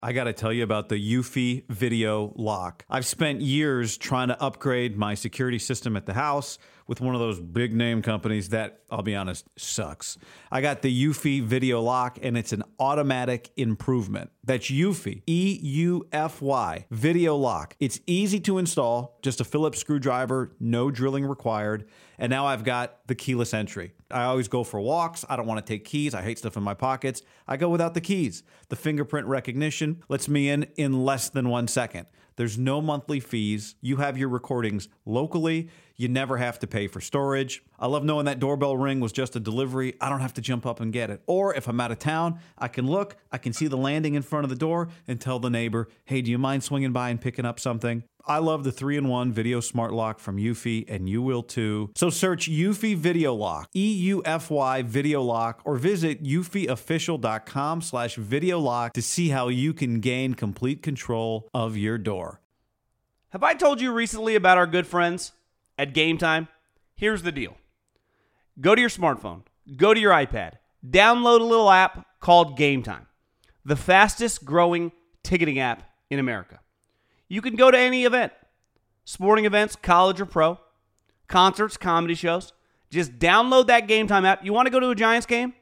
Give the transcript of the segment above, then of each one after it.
I got to tell you about the Eufy Video Lock. I've spent years trying to upgrade my security system at the house with one of those big name companies that, I'll be honest, sucks. I got the Eufy Video Lock, and it's an automatic improvement. That's Eufy, E-U-F-Y, Video Lock. It's easy to install, just a Phillips screwdriver, no drilling required. And now I've got the keyless entry. I always go for walks. I don't want to take keys. I hate stuff in my pockets. I go without the keys. The fingerprint recognition lets me in less than 1 second. There's no monthly fees. You have your recordings locally. You never have to pay for storage. I love knowing that doorbell ring was just a delivery. I don't have to jump up and get it. Or if I'm out of town, I can look, I can see the landing in front of the door and tell the neighbor, hey, do you mind swinging by and picking up something? I love the 3-in-1 Video Smart Lock from Eufy, and you will too. So search Eufy Video Lock, E-U-F-Y Video Lock, or visit eufyofficial.com/video lock to see how you can gain complete control of your door. Have I told you recently about our good friends at Game Time? Here's the deal. Go to your smartphone, go to your iPad, download a little app called Game Time, the fastest growing ticketing app in America. You can go to any event, sporting events, college or pro, concerts, comedy shows. Just download that Game Time app. You want to go to a Giants game?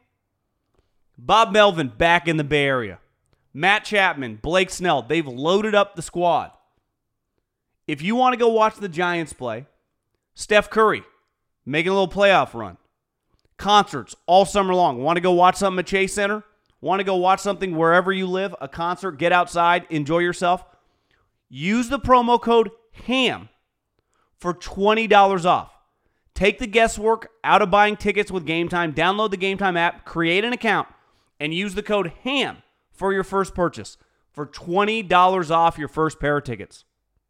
Bob Melvin back in the Bay Area. Matt Chapman, Blake Snell, they've loaded up the squad. If you want to go watch the Giants play, Steph Curry making a little playoff run. Concerts all summer long. Want to go watch something at Chase Center? Want to go watch something wherever you live? A concert, get outside, enjoy yourself? Use the promo code HAM for $20 off. Take the guesswork out of buying tickets with Game Time. Download the Game Time app, create an account, and use the code HAM for your first purchase for $20 off your first pair of tickets.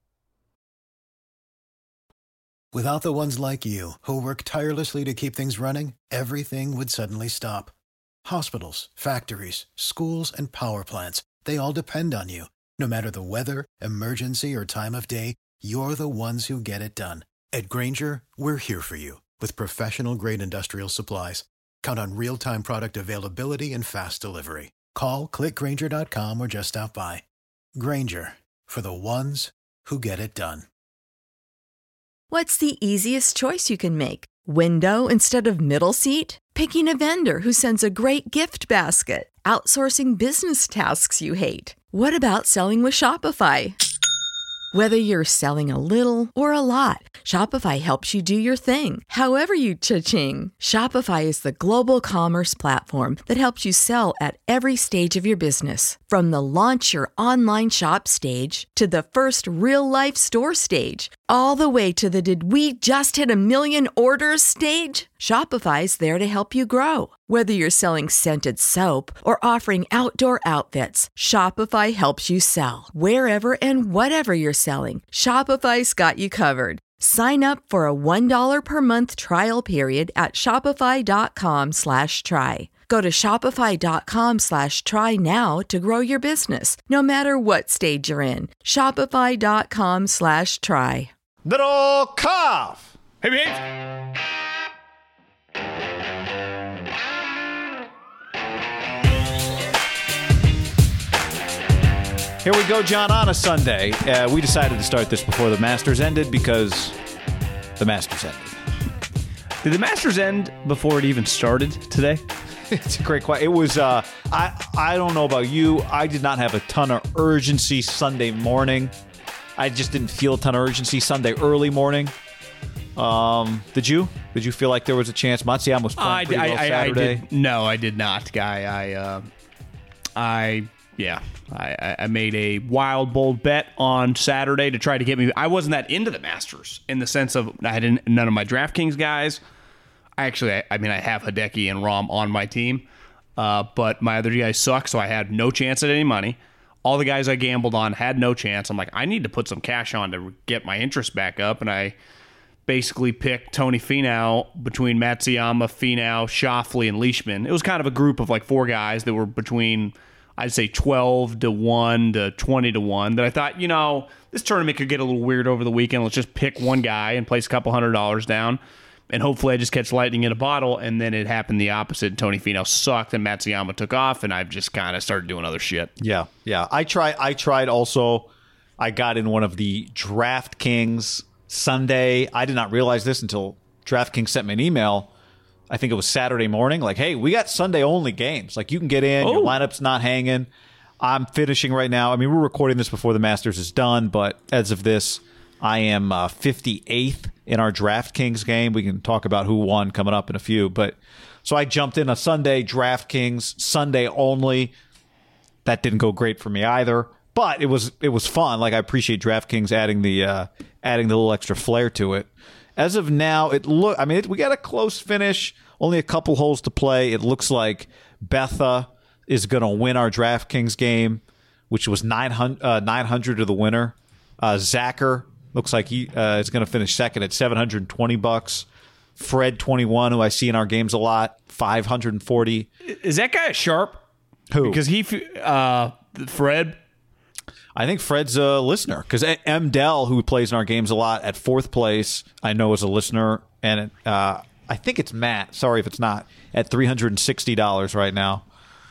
Without the ones like you, who work tirelessly to keep things running, everything would suddenly stop. Hospitals, factories, schools, and power plants, they all depend on you. No matter the weather, emergency, or time of day, you're the ones who get it done. At Grainger, we're here for you with professional-grade industrial supplies. Count on real-time product availability and fast delivery. Call, click Grainger.com, or just stop by. Grainger, for the ones who get it done. What's the easiest choice you can make? Window instead of middle seat? Picking a vendor who sends a great gift basket? Outsourcing business tasks you hate? What about selling with Shopify? Whether you're selling a little or a lot, Shopify helps you do your thing, however you cha-ching. Shopify is the global commerce platform that helps you sell at every stage of your business. From the launch your online shop stage to the first real-life store stage, all the way to the did we just hit 1 million orders stage. Shopify's there to help you grow. Whether you're selling scented soap or offering outdoor outfits, Shopify helps you sell. Wherever and whatever you're selling, Shopify's got you covered. Sign up for a $1 per month trial period at shopify.com/try. Go to shopify.com/try now to grow your business, no matter what stage you're in. Shopify.com/try. Little cough. Hey, man. Here we go, John, on a Sunday. We decided to start this before the Masters ended because the Masters ended. Did the Masters end before it even started today? It's a great question. It was, I don't know about you. I did not have a ton of urgency Sunday morning. I just didn't feel a ton of urgency Sunday early morning. Did you? Did you feel like there was a chance? Matsuyama was playing pretty well Saturday. No, I did not, Guy. I made a wild, bold bet on Saturday to try to get me. I wasn't that into the Masters in the sense of I had none of my DraftKings guys. I have Hideki and Rahm on my team, but my other guys suck, so I had no chance at any money. All the guys I gambled on had no chance. I'm like, I need to put some cash on to get my interest back up, and I basically picked Tony Finau between Matsuyama, Finau, Schauffele, and Leishman. It was kind of a group of like 4 guys that were between, I'd say 12-1 to 20-1 that I thought, this tournament could get a little weird over the weekend. Let's just pick one guy and place a couple $100 down. and hopefully I just catch lightning in a bottle. And then it happened the opposite. Tony Finau sucked, and Matsuyama took off, and I've just kind of started doing other shit. Yeah. I tried also. I got in one of the DraftKings Sunday. I did not realize this until DraftKings sent me an email. I think it was Saturday morning. Like, hey, we got Sunday only games. Like, you can get in. Your lineup's not hanging. I'm finishing right now. I mean, we're recording this before the Masters is done, but as of this, I am 58th in our DraftKings game. We can talk about who won coming up in a few. But so I jumped in a Sunday DraftKings Sunday only. That didn't go great for me either. But it was fun. Like, I appreciate DraftKings adding the little extra flair to it. As of now, we got a close finish. Only a couple holes to play. It looks like Betha is going to win our DraftKings game, which was 900 to the winner. Zacher looks like he is going to finish second at $720. Fred 21, who I see in our games a lot, 540. Is that guy a sharp? Who? Because Fred. I think Fred's a listener because M. Dell, who plays in our games a lot, at fourth place, I know is a listener, and I think it's Matt. Sorry if it's not, at $360 right now.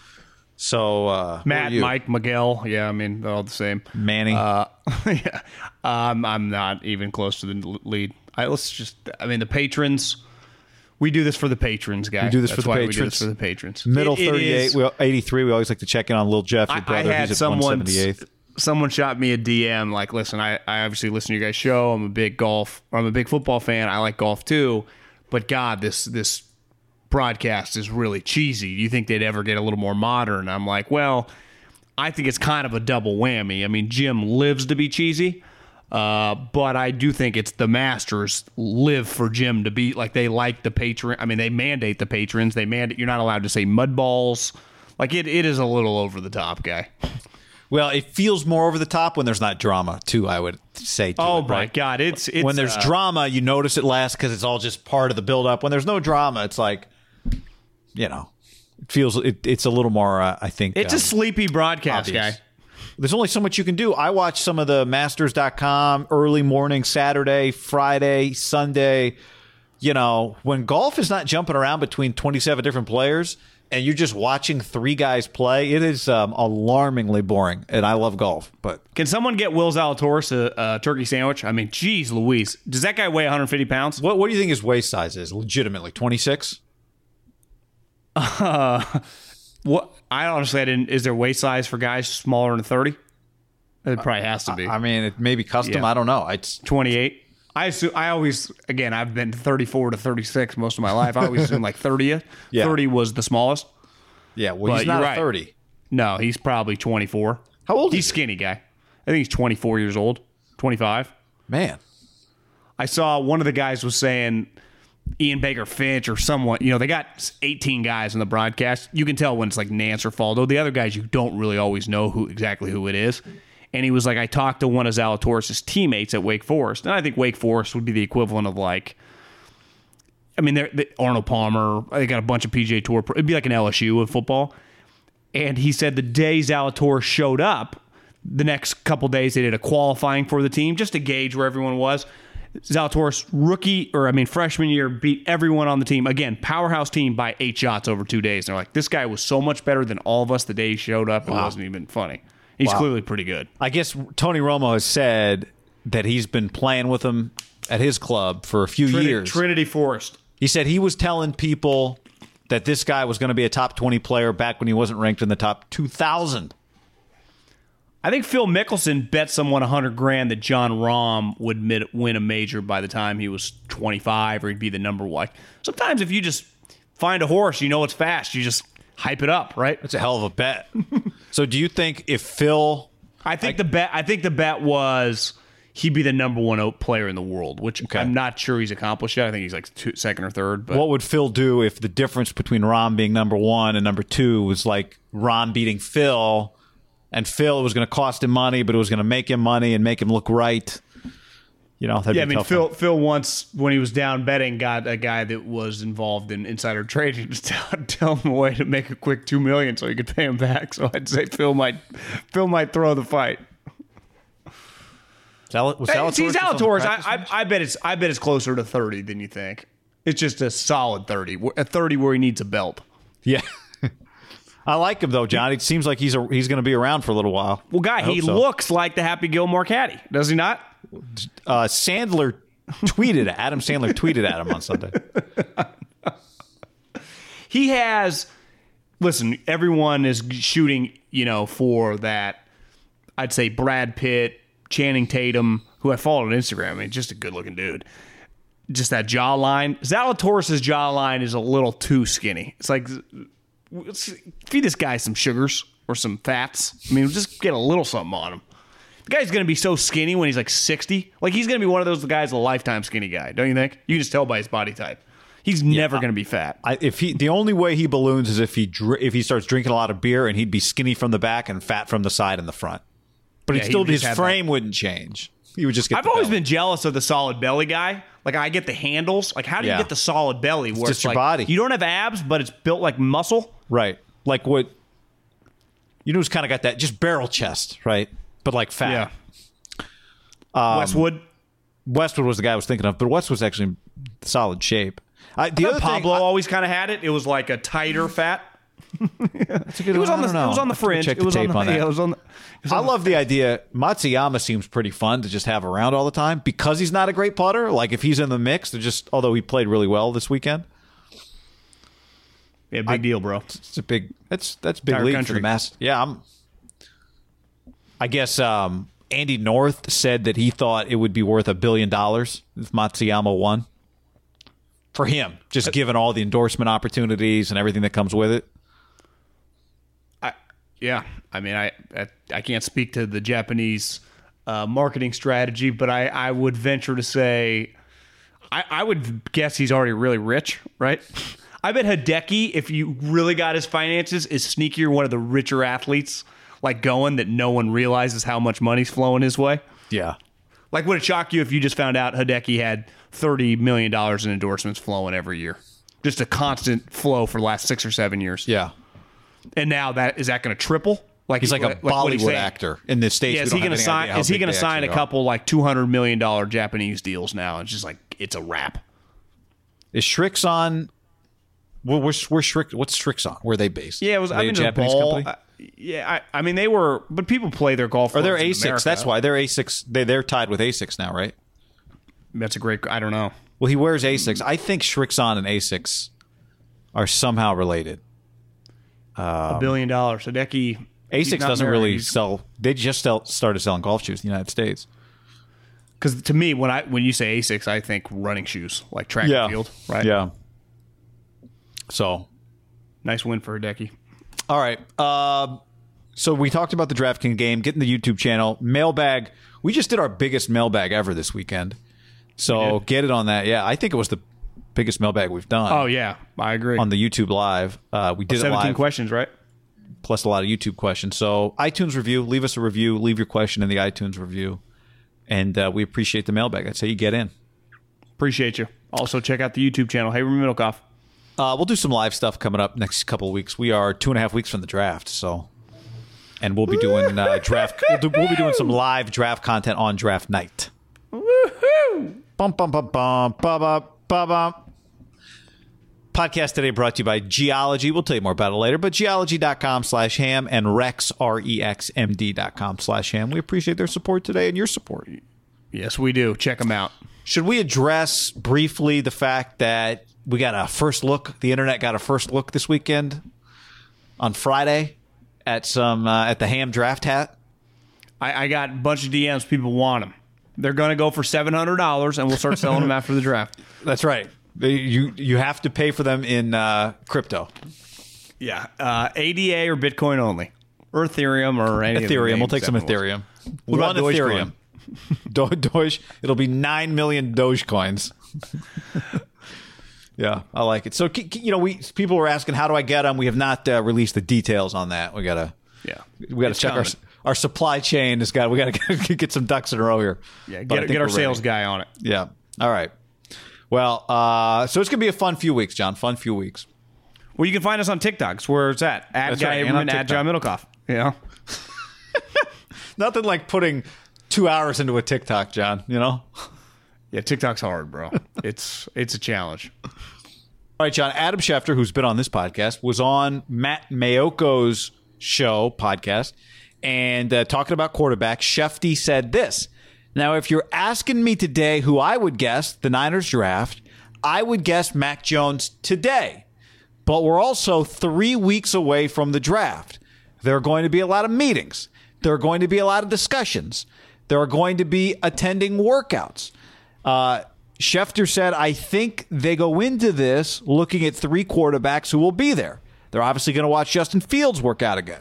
So Matt, Mike, Miguel, yeah, I mean they're all the same. Manny, yeah, I'm not even close to the lead. The patrons. We do this for the patrons, guys. We do this That's for the why patrons. We do this for the patrons. Middle 38, 83. We always like to check in on Lil Jeff, your brother. He's at 178th. Someone shot me a DM like, listen, I obviously listen to your guys' show. I'm a big football fan. I like golf too. But God, this broadcast is really cheesy. Do you think they'd ever get a little more modern? I'm like, well, I think it's kind of a double whammy. I mean, Jim lives to be cheesy, but I do think it's the Masters live for Jim to be like they like the patron. I mean, they mandate the patrons. You're not allowed to say mud balls. Like it is a little over the top, guy. Well, it feels more over the top when there's not drama, too, I would say. Oh, my God. It's when there's drama, you notice it less because it's all just part of the build-up. When there's no drama, it's like, it feels it's a little more, I think. It's a sleepy broadcast, obvious. Guy. There's only so much you can do. I watch some of the Masters.com early morning, Saturday, Friday, Sunday. When golf is not jumping around between 27 different players and you're just watching three guys play, it is alarmingly boring. And I love golf. But can someone get Will Zalatoris a turkey sandwich? I mean, geez Louise. Does that guy weigh 150 pounds? What do you think his waist size is? Legitimately, 26? What? I didn't. Is there waist size for guys smaller than 30? It probably has to be. I mean, it may be custom. Yeah. I don't know. It's 28. I've been 34 to 36 most of my life. I always assume like 30th. Yeah. 30 was the smallest. Yeah, well, But he's not you're a right. 30. No, he's probably 24. How old He's is he? skinny guy. I think he's 24 years old. 25. Man. I saw one of the guys was saying Ian Baker Finch or someone. They got 18 guys in the broadcast. You can tell when it's like Nance or Faldo. The other guys, you don't really always know exactly who it is. And he was like, I talked to one of Zalatoris' teammates at Wake Forest. And I think Wake Forest would be the equivalent of they're Arnold Palmer. They got a bunch of PGA Tour. It'd be like an LSU of football. And he said the day Zalatoris showed up, the next couple days they did a qualifying for the team just to gauge where everyone was. Zalatoris freshman year beat everyone on the team. Again, powerhouse team by 8 shots over 2 days. And they're like, this guy was so much better than all of us the day he showed up. It wasn't even funny. He's clearly pretty good. I guess Tony Romo has said that he's been playing with him at his club for a few years. Trinity Forest. He said he was telling people that this guy was going to be a top 20 player back when he wasn't ranked in the top 2,000. I think Phil Mickelson bet someone $100,000 that John Rahm would win a major by the time he was 25, or he'd be the number one. Sometimes if you just find a horse, it's fast, you just hype it up, right? That's a hell of a bet. So do you think if Phil... I think the bet was he'd be the number one player in the world, which I'm not sure he's accomplished yet. I think he's like second or third. But what would Phil do if the difference between Rahm being number one and number two was like Rahm beating Phil, and Phil was going to cost him money, but it was going to make him money and make him look right? Phil once, when he was down betting, got a guy that was involved in insider trading to tell him a way to make a quick $2 million so he could pay him back. So I'd say Phil might throw the fight. Zalatoris? Zalatoris. I bet it's closer to 30 than you think. It's just a solid 30. A 30 where he needs a belt. Yeah. I like him, though, John. It seems like he's going to be around for a little while. Well, Guy, he looks like the Happy Gilmore caddy, does he not? Adam Sandler tweeted at him on Sunday. He has... Listen, everyone is shooting, for that, I'd say Brad Pitt, Channing Tatum, who I follow on Instagram. I mean, just a good-looking dude. Just that jawline. Zalatoris' jawline is a little too skinny. It's like, feed this guy some sugars or some fats. I mean, just get a little something on him. The guy's going to be so skinny when he's like 60. Like, he's going to be one of those guys, a lifetime skinny guy, don't you think? You can just tell by his body type. He's never going to be fat. The only way he balloons is if he starts drinking a lot of beer, and he'd be skinny from the back and fat from the side and the front. But his frame wouldn't change. He would just get. I've always been jealous of the solid belly guy. Like, I get the handles. Like, how do you get the solid belly? Where it's just your body. You don't have abs, but it's built like muscle. Right. Like what? Who's kind of got that just barrel chest, right? But like fat. Yeah. Westwood was the guy I was thinking of, but Westwood's actually in solid shape. The other Pablo always kind of had it. It was like a tighter fat. That's a good it was on the fringe. Check the tape on that. I love the idea. Matsuyama seems pretty fun to just have around all the time because he's not a great putter. Like if he's in the mix, although he played really well this weekend. Yeah, big deal, bro. It's a big. That's big league for the Masters. Yeah, I guess Andy North said that he thought it would be worth $1 billion if Matsuyama won. For him, just given all the endorsement opportunities and everything that comes with it. I mean, I can't speak to the Japanese marketing strategy, but I would venture to say, I would guess he's already really rich, right? I bet Hideki, if you really got his finances, is sneakier, one of the richer athletes like going that no one realizes how much money's flowing his way. Yeah. Like, would it shock you if you just found out Hideki had $30 million in endorsements flowing every year? Just a constant flow for the last 6 or 7 years. Yeah. And now is that going to triple? Like he's like a Bollywood actor in the States. Yeah, is he going to sign a couple like $200 million Japanese deals now? It's just like, it's a wrap. Is Shrixon? What's Shrixon? Where are they based? Yeah, it was. I mean, a Japanese company. I mean, they were, but people play their golf. Or they're ASICS. That's why they're ASICS. They're tied with ASICS now, right? That's a great. I don't know. Well, he wears ASICS. I think Shrixon and ASICS are somehow related. $1 billion. Hideki. ASICS doesn't really sell. They just started selling golf shoes in the United States. Because to me, when you say ASICS, I think running shoes, like track and field, right? Yeah. So, nice win for Hideki. All right. So we talked about the DraftKings game, getting the YouTube channel, mailbag. We just did our biggest mailbag ever this weekend. So get it on that. Yeah, I think it was the biggest mailbag we've done. Oh, yeah. I agree. On the YouTube Live. We did 17 questions, right? Plus a lot of YouTube questions. So iTunes review. Leave us a review. Leave your question in the iTunes review. And we appreciate the mailbag. I'd say you get in. Appreciate you. Also, check out the YouTube channel, Haberman Middlecoff. We'll do some live stuff coming up next couple of weeks. We are 2.5 weeks from the draft, and we'll be doing draft. We'll be doing some live draft content on draft night. Woohoo! Bum bum bum bum bum bum bum. Podcast today brought to you by Geology. We'll tell you more about it later, but geology.com/ham and rexmd.com/ham. We appreciate their support today and your support. Yes, we do. Check them out. Should we address briefly the fact that we got a first look? The internet got a first look this weekend on Friday at the Ham draft hat. I got a bunch of DMs. People want them. They're going to go for $700, and we'll start selling them after the draft. That's right. You have to pay for them in crypto. Yeah, ADA or Bitcoin only, or Ethereum or any. Ethereum. We'll take some Ethereum. What about Ethereum? Doge. It'll be 9 million Dogecoins. Yeah, I like it. So people were asking, how do I get them? We have not released the details on that. We gotta check our supply chain. We gotta get some ducks in a row here. Yeah, get our sales guy on it. Yeah. All right. Well, so it's gonna be a fun few weeks, John. Fun few weeks. Well, you can find us on TikTok. Where it's at Guy Haberman, at John Middlecoff. Yeah. Nothing like putting 2 hours into a TikTok, John. You know. Yeah, TikTok's hard, bro. it's a challenge. All right, John. Adam Schefter, who's been on this podcast, was on Matt Mayoko's show podcast and talking about quarterbacks. Shefty said this. Now, if you're asking me today who I would guess the Niners draft, I would guess Mac Jones today. But we're also 3 weeks away from the draft. There are going to be a lot of meetings. There are going to be a lot of discussions. There are going to be attending workouts. Schefter said, I think they go into this looking at 3 quarterbacks who will be there. They're obviously going to watch Justin Fields work out again.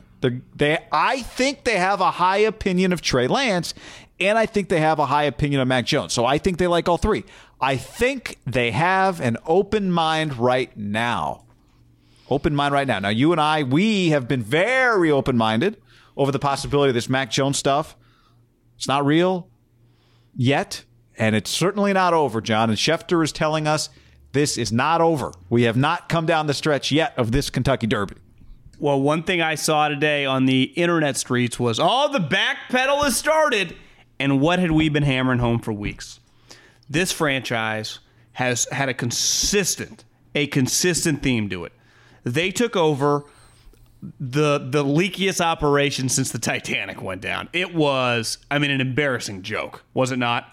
I think they have a high opinion of Trey Lance, and I think they have a high opinion of Mac Jones. So I think they like all 3. I think they have an open mind right now. Open mind right now. Now, you and I, we have been very open-minded over the possibility of this Mac Jones stuff. It's not real yet, and it's certainly not over, John. And Schefter is telling us this is not over. We have not come down the stretch yet of this Kentucky Derby. Well, one thing I saw today on the internet streets was, the backpedal has started. And what had we been hammering home for weeks? This franchise has had a consistent theme to it. They took over the leakiest operation since the Titanic went down. It was, an embarrassing joke, was it not?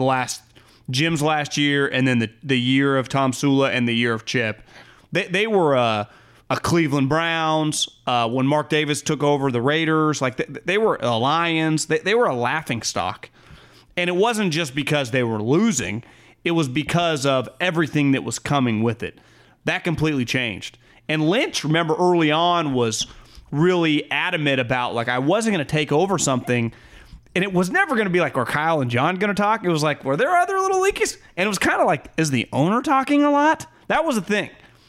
Jim's last year, and then the year of Tom Sula and the year of Chip. They were a Cleveland Browns. When Mark Davis took over the Raiders, they were a Lions. They were a laughingstock. And it wasn't just because they were losing. It was because of everything that was coming with it. That completely changed. And Lynch, remember, early on was really adamant about, I wasn't going to take over something. And it was never going to be are Kyle and John going to talk? It was were there other little leakies? And it was kind of is the owner talking a lot? That was the thing.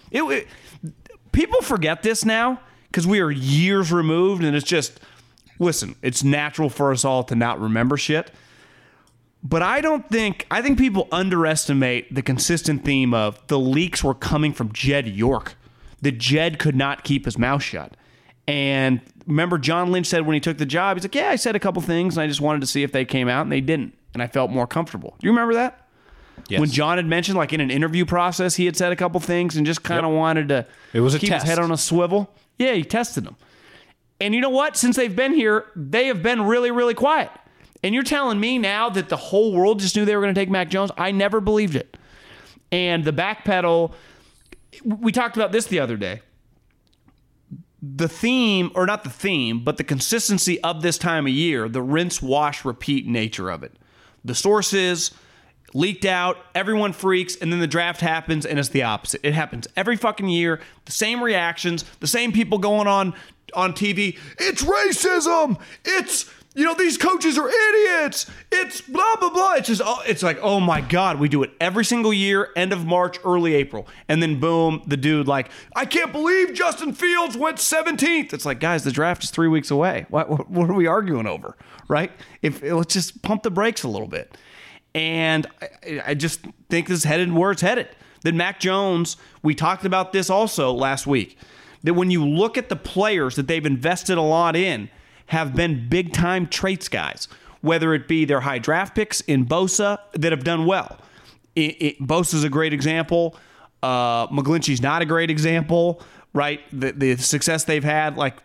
People forget this now because we are years removed, and it's just, listen, it's natural for us all to not remember shit. But I think people underestimate the consistent theme of the leaks were coming from Jed York. That Jed could not keep his mouth shut. And remember, John Lynch said when he took the job, he's like, yeah, I said a couple things, and I just wanted to see if they came out, and they didn't. And I felt more comfortable. Do you remember that? Yes. When John had mentioned, in an interview process, he had said a couple things and just kind of wanted to keep his head on a swivel. Yeah, he tested them. And you know what? Since they've been here, they have been really, really quiet. And you're telling me now that the whole world just knew they were going to take Mac Jones? I never believed it. And the backpedal, we talked about this the other day. The theme, or not the theme, but the consistency of this time of year, the rinse, wash, repeat nature of it. The sources leaked out, everyone freaks, and then the draft happens, and it's the opposite. It happens every fucking year, the same reactions, the same people going on TV. It's racism! It's, these coaches are idiots! It's blah, blah, blah. It's just, it's oh my God, we do it every single year, end of March, early April. And then boom, the dude I can't believe Justin Fields went 17th. It's guys, the draft is 3 weeks away. What are we arguing over, right? Let's just pump the brakes a little bit. And I just think this is headed where it's headed. Then Mac Jones, we talked about this also last week, that when you look at the players that they've invested a lot in, have been big-time traits guys, whether it be their high draft picks in Bosa that have done well. Bosa's a great example. McGlinchey's not a great example, right? The success they've had, with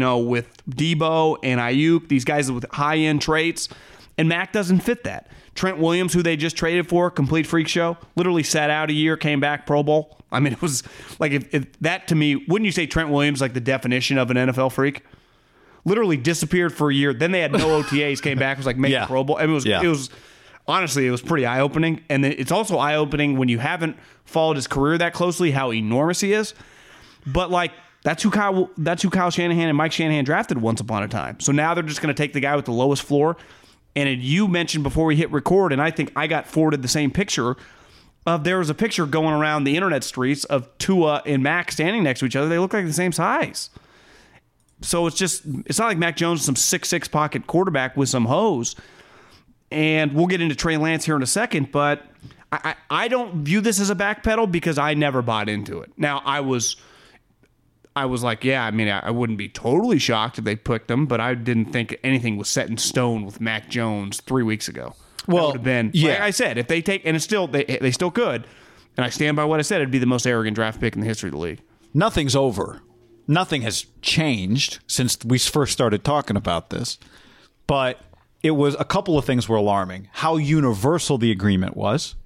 Debo and Ayuk, these guys with high-end traits, and Mac doesn't fit that. Trent Williams, who they just traded for, complete freak show, literally sat out a year, came back, Pro Bowl. It was if that to me, wouldn't you say Trent Williams the definition of an NFL freak? Literally disappeared for a year. Then they had no OTAs, came back, was make a Pro Bowl. It was honestly, it was pretty eye-opening. And it's also eye-opening when you haven't followed his career that closely, how enormous he is. But that's who Kyle Shanahan and Mike Shanahan drafted once upon a time. So now they're just going to take the guy with the lowest floor. And you mentioned before we hit record, and I think I got forwarded the same picture of there was a picture going around the internet streets of Tua and Mac standing next to each other. They look like the same size. So it's not like Mac Jones is some 6'6" pocket quarterback with some hose. And we'll get into Trey Lance here in a second, but I don't view this as a backpedal because I never bought into it. Now, I was I wouldn't be totally shocked if they picked him, but I didn't think anything was set in stone with Mac Jones 3 weeks ago. Well, would have been, yeah. like I said, if they take, and it's still, they still could, and I stand by what I said, it'd be the most arrogant draft pick in the history of the league. Nothing's over. Nothing has changed since we first started talking about this. But it was a couple of things were alarming. How universal the agreement was.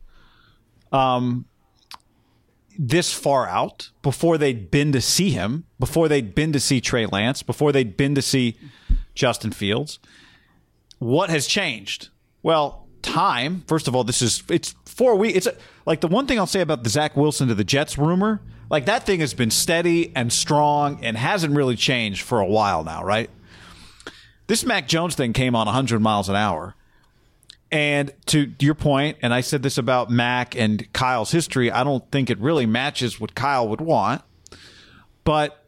This far out, before they'd been to see him, before they'd been to see Trey Lance, before they'd been to see Justin Fields. What has changed? Well, time. First of all, it's 4 weeks. It's like the one thing I'll say about the Zach Wilson to the Jets rumor, like that thing has been steady and strong and hasn't really changed for a while now, right? This Mac Jones thing came on 100 miles an hour. And to your point, and I said this about Mac and Kyle's history, I don't think it really matches what Kyle would want. But,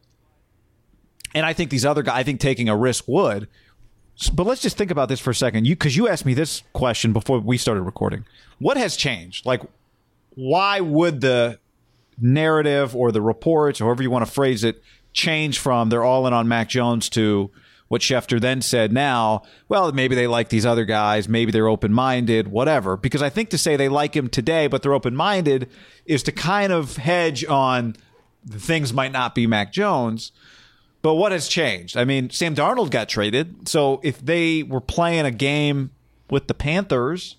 and I think these other guys, I think taking a risk would. But let's just think about this for a second. Because you asked me this question before we started recording. What has changed? Like, why would the narrative or the reports, or however you want to phrase it, change from they're all in on Mac Jones to what Schefter then said now, well, maybe they like these other guys, maybe they're open-minded, whatever. Because I think to say they like him today, but they're open-minded is to kind of hedge on things might not be Mac Jones. But what has changed? I mean, Sam Darnold got traded. So if they were playing a game with the Panthers,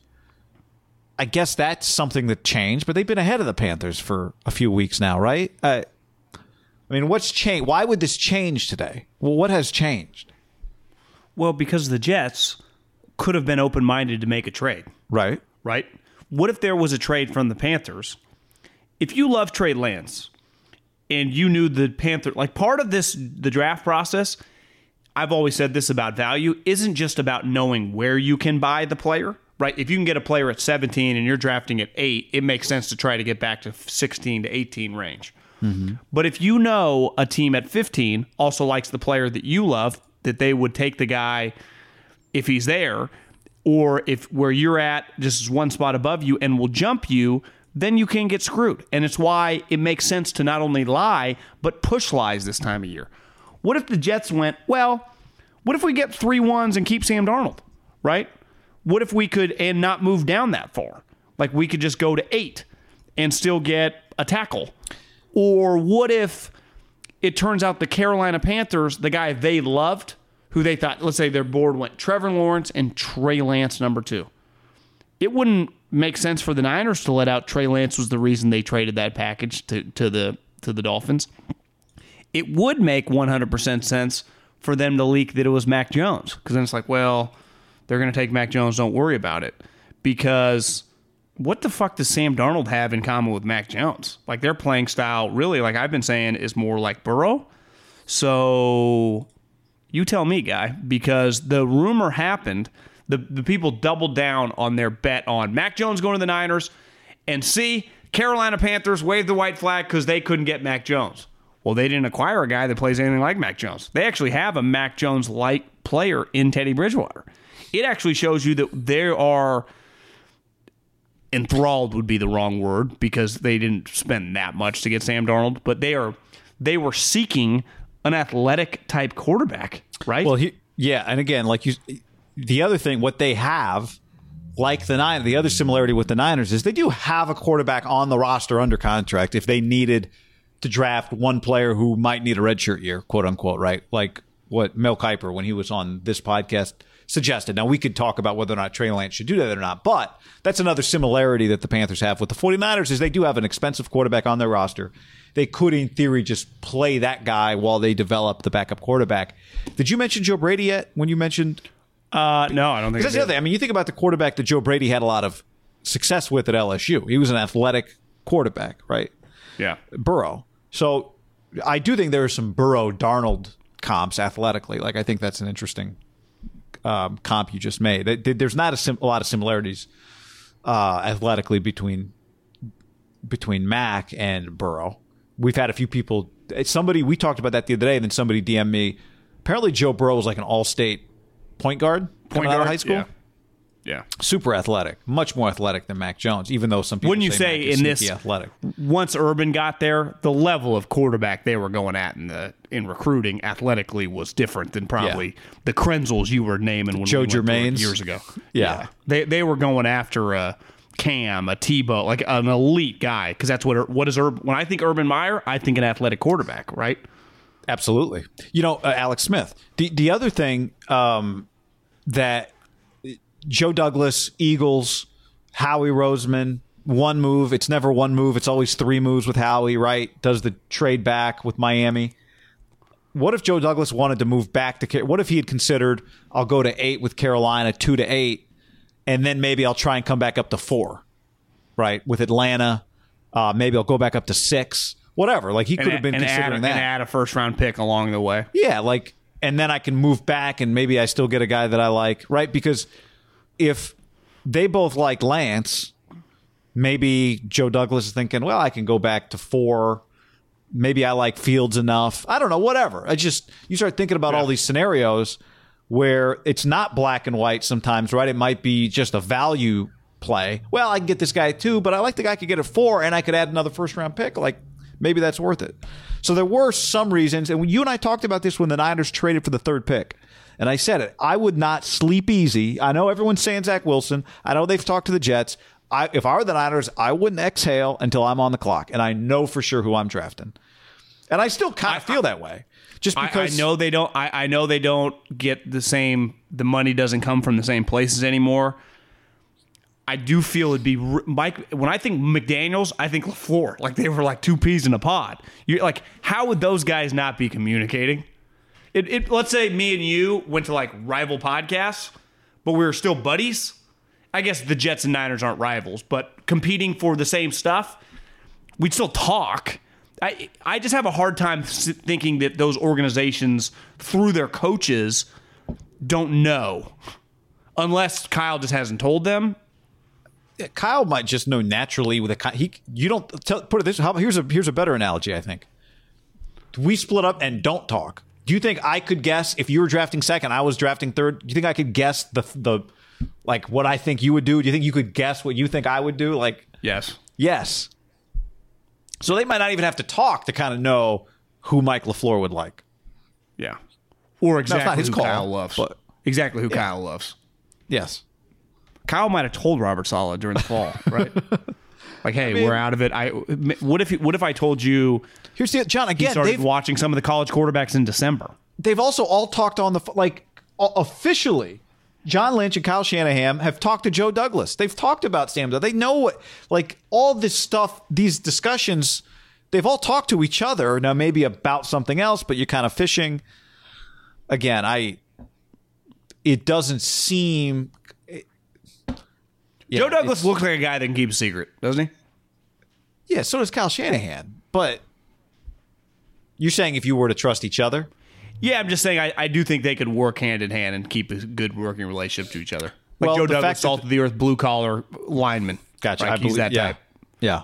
I guess that's something that changed. But they've been ahead of the Panthers for a few weeks now, right? I mean, what's changed? Why would this change today? Well, what has changed? Well, because the Jets could have been open-minded to make a trade. Right. Right? What if there was a trade from the Panthers? If you love Trey Lance and you knew the Panther, like part of this, the draft process, I've always said this about value, isn't just about knowing where you can buy the player, right? If you can get a player at 17 and you're drafting at 8, it makes sense to try to get back to 16 to 18 range. Mm-hmm. But if you know a team at 15 also likes the player that you love, that they would take the guy if he's there, or if where you're at just is one spot above you and will jump you, then you can get screwed. And it's why it makes sense to not only lie, but push lies this time of year. What if the Jets went, well, what if we get 3 1s and keep Sam Darnold, right? What if we could, and not move down that far? Like we could just go to 8 and still get a tackle. Or what if it turns out the Carolina Panthers, the guy they loved, who they thought, let's say their board went Trevor Lawrence and Trey Lance number 2. It wouldn't make sense for the Niners to let out Trey Lance was the reason they traded that package to the Dolphins. It would make 100% sense for them to leak that it was Mac Jones, because then it's like, well, they're going to take Mac Jones, don't worry about it. Because what the fuck does Sam Darnold have in common with Mac Jones? Like their playing style, really, like I've been saying, is more like Burrow. So you tell me, guy, because the rumor happened, the people doubled down on their bet on Mac Jones going to the Niners, and see, Carolina Panthers waved the white flag because they couldn't get Mac Jones. Well, they didn't acquire a guy that plays anything like Mac Jones. They actually have a Mac Jones-like player in Teddy Bridgewater. It actually shows you that they are enthralled would be the wrong word because they didn't spend that much to get Sam Darnold, but they were seeking an athletic type quarterback, right? Well, yeah, and again, like the other thing, what they have, like the Niners, the other similarity with the Niners is they do have a quarterback on the roster under contract if they needed to draft one player who might need a redshirt year, quote unquote, right? Like what Mel Kiper, when he was on this podcast, suggested. Now, we could talk about whether or not Trey Lance should do that or not, but that's another similarity that the Panthers have with the 49ers is they do have an expensive quarterback on their roster. They could, in theory, just play that guy while they develop the backup quarterback. Did you mention Joe Brady yet when you mentioned? No, I don't think that's the other thing. I mean, you think about the quarterback that Joe Brady had a lot of success with at LSU. He was an athletic quarterback, right? Yeah. Burrow. So I do think there are some Burrow-Darnold comps athletically. Like, I think that's an interesting comp you just made. There's not a lot of similarities athletically between Mac and Burrow. We've had a few people. We talked about that the other day, and then somebody DM'd me. Apparently, Joe Burrow was like an all-state point guard coming out of high school. Yeah. Yeah. Super athletic, much more athletic than Mac Jones, even though some people Wouldn't you say say Mac is in this sneaky athletic. Once Urban got there, the level of quarterback they were going at in recruiting athletically was different than probably the Krenzels you were naming when Joe we went through it Germains. years ago. Yeah. They were going after a Cam, a Tebow, like an elite guy, because that's what is Urban. When I think Urban Meyer, I think an athletic quarterback, right? Absolutely. Alex Smith. The other thing that Joe Douglas, Eagles, Howie Roseman, one move. It's never one move. It's always three moves with Howie, right? Does the trade back with Miami. What if Joe Douglas wanted to move back to – what if he had considered, I'll go to 8 with Carolina, 2 to 8, and then maybe I'll try and come back up to 4, right? With Atlanta, maybe I'll go back up to 6, whatever. Like he could have been considering that. And add a first-round pick along the way. Yeah, and then I can move back and maybe I still get a guy that I like, right? Because if they both like Lance, maybe Joe Douglas is thinking, well, I can go back to 4. Maybe I like Fields enough. I don't know, whatever. You start thinking about all these scenarios where it's not black and white sometimes, right? It might be just a value play. Well, I can get this guy at 2, but I like the guy I could get at 4 and I could add another first-round pick. Like, maybe that's worth it. So there were some reasons, and when you and I talked about this when the Niners traded for the 3rd pick, and I said it, I would not sleep easy. I know everyone's saying Zach Wilson. I know they've talked to the Jets. If I were the Niners, I wouldn't exhale until I'm on the clock, and I know for sure who I'm drafting. And I still kind of feel that way, just because I know they don't. I know they don't get the same. The money doesn't come from the same places anymore. I do feel it'd be Mike. When I think McDaniels, I think LaFleur. Like they were like 2 peas in a pod. You're like, how would those guys not be communicating? Let's say me and you went to like rival podcasts, but we were still buddies. I guess the Jets and Niners aren't rivals, but competing for the same stuff, we'd still talk. I just have a hard time thinking that those organizations, through their coaches, don't know. Unless Kyle just hasn't told them. Kyle might just know naturally with you don't put it this way. Here's a better analogy, I think. We split up and don't talk. Do you think I could guess if you were drafting 2nd, I was drafting 3rd? Do you think I could guess the like what I think you would do? Do you think you could guess what you think I would do? Like yes. So they might not even have to talk to kind of know who Mike LaFleur would like. Yeah. Or exactly who Kyle loves. But, exactly who Kyle loves. Yes. Kyle might have told Robert Saleh during the fall, right? Like, hey, we're out of it. What if I told you? Here's the John again. He started watching some of the college quarterbacks in December. They've also all talked on officially. John Lynch and Kyle Shanahan have talked to Joe Douglas. They've talked about Sam. They know all this stuff, these discussions, they've all talked to each other. Now, maybe about something else, but you're kind of fishing. Again, it doesn't seem... Joe Douglas looks like a guy that can keep a secret, doesn't he? Yeah, so does Kyle Shanahan. But you're saying if you were to trust each other? Yeah, I'm just saying I do think they could work hand in hand and keep a good working relationship to each other. Like Joe Douglas, salt of the earth, blue collar lineman. Gotcha. Right? He's that type. Yeah.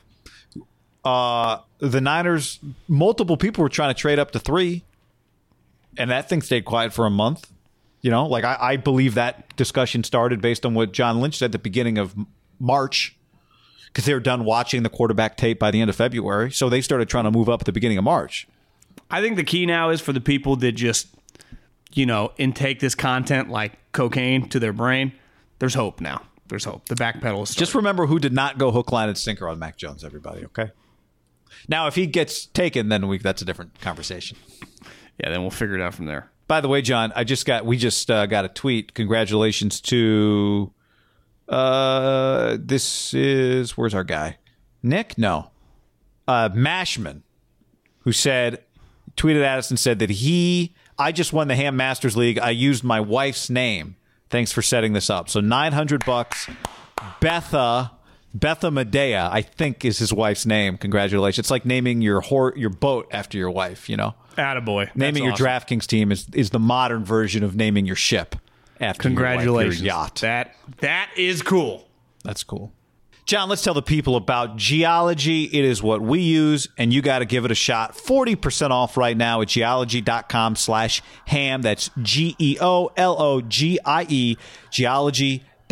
The Niners, multiple people were trying to trade up to 3, and that thing stayed quiet for a month. I believe that discussion started based on what John Lynch said at the beginning of March, because they were done watching the quarterback tape by the end of February. So they started trying to move up at the beginning of March. I think the key now is for the people that just, intake this content like cocaine to their brain. There's hope now. There's hope. The back pedal is started. Just remember who did not go hook, line, and sinker on Mac Jones, everybody, okay? Now, if he gets taken, then that's a different conversation. Yeah, then we'll figure it out from there. By the way, John, we just got a tweet. Congratulations to where's our guy? Nick? No. Mashman, who tweeted at us and said that I just won the Ham Masters League. I used my wife's name. Thanks for setting this up. So $900. Betha Medea, I think is his wife's name. Congratulations. It's like naming your boat after your wife, Attaboy. Naming your DraftKings team is the modern version of naming your ship after Congratulations. your yacht. That is cool. That's cool. John, let's tell the people about Geology. It is what we use, and you got to give it a shot. 40% off right now at geology.com/ham. That's Geologie, geology.com/ham.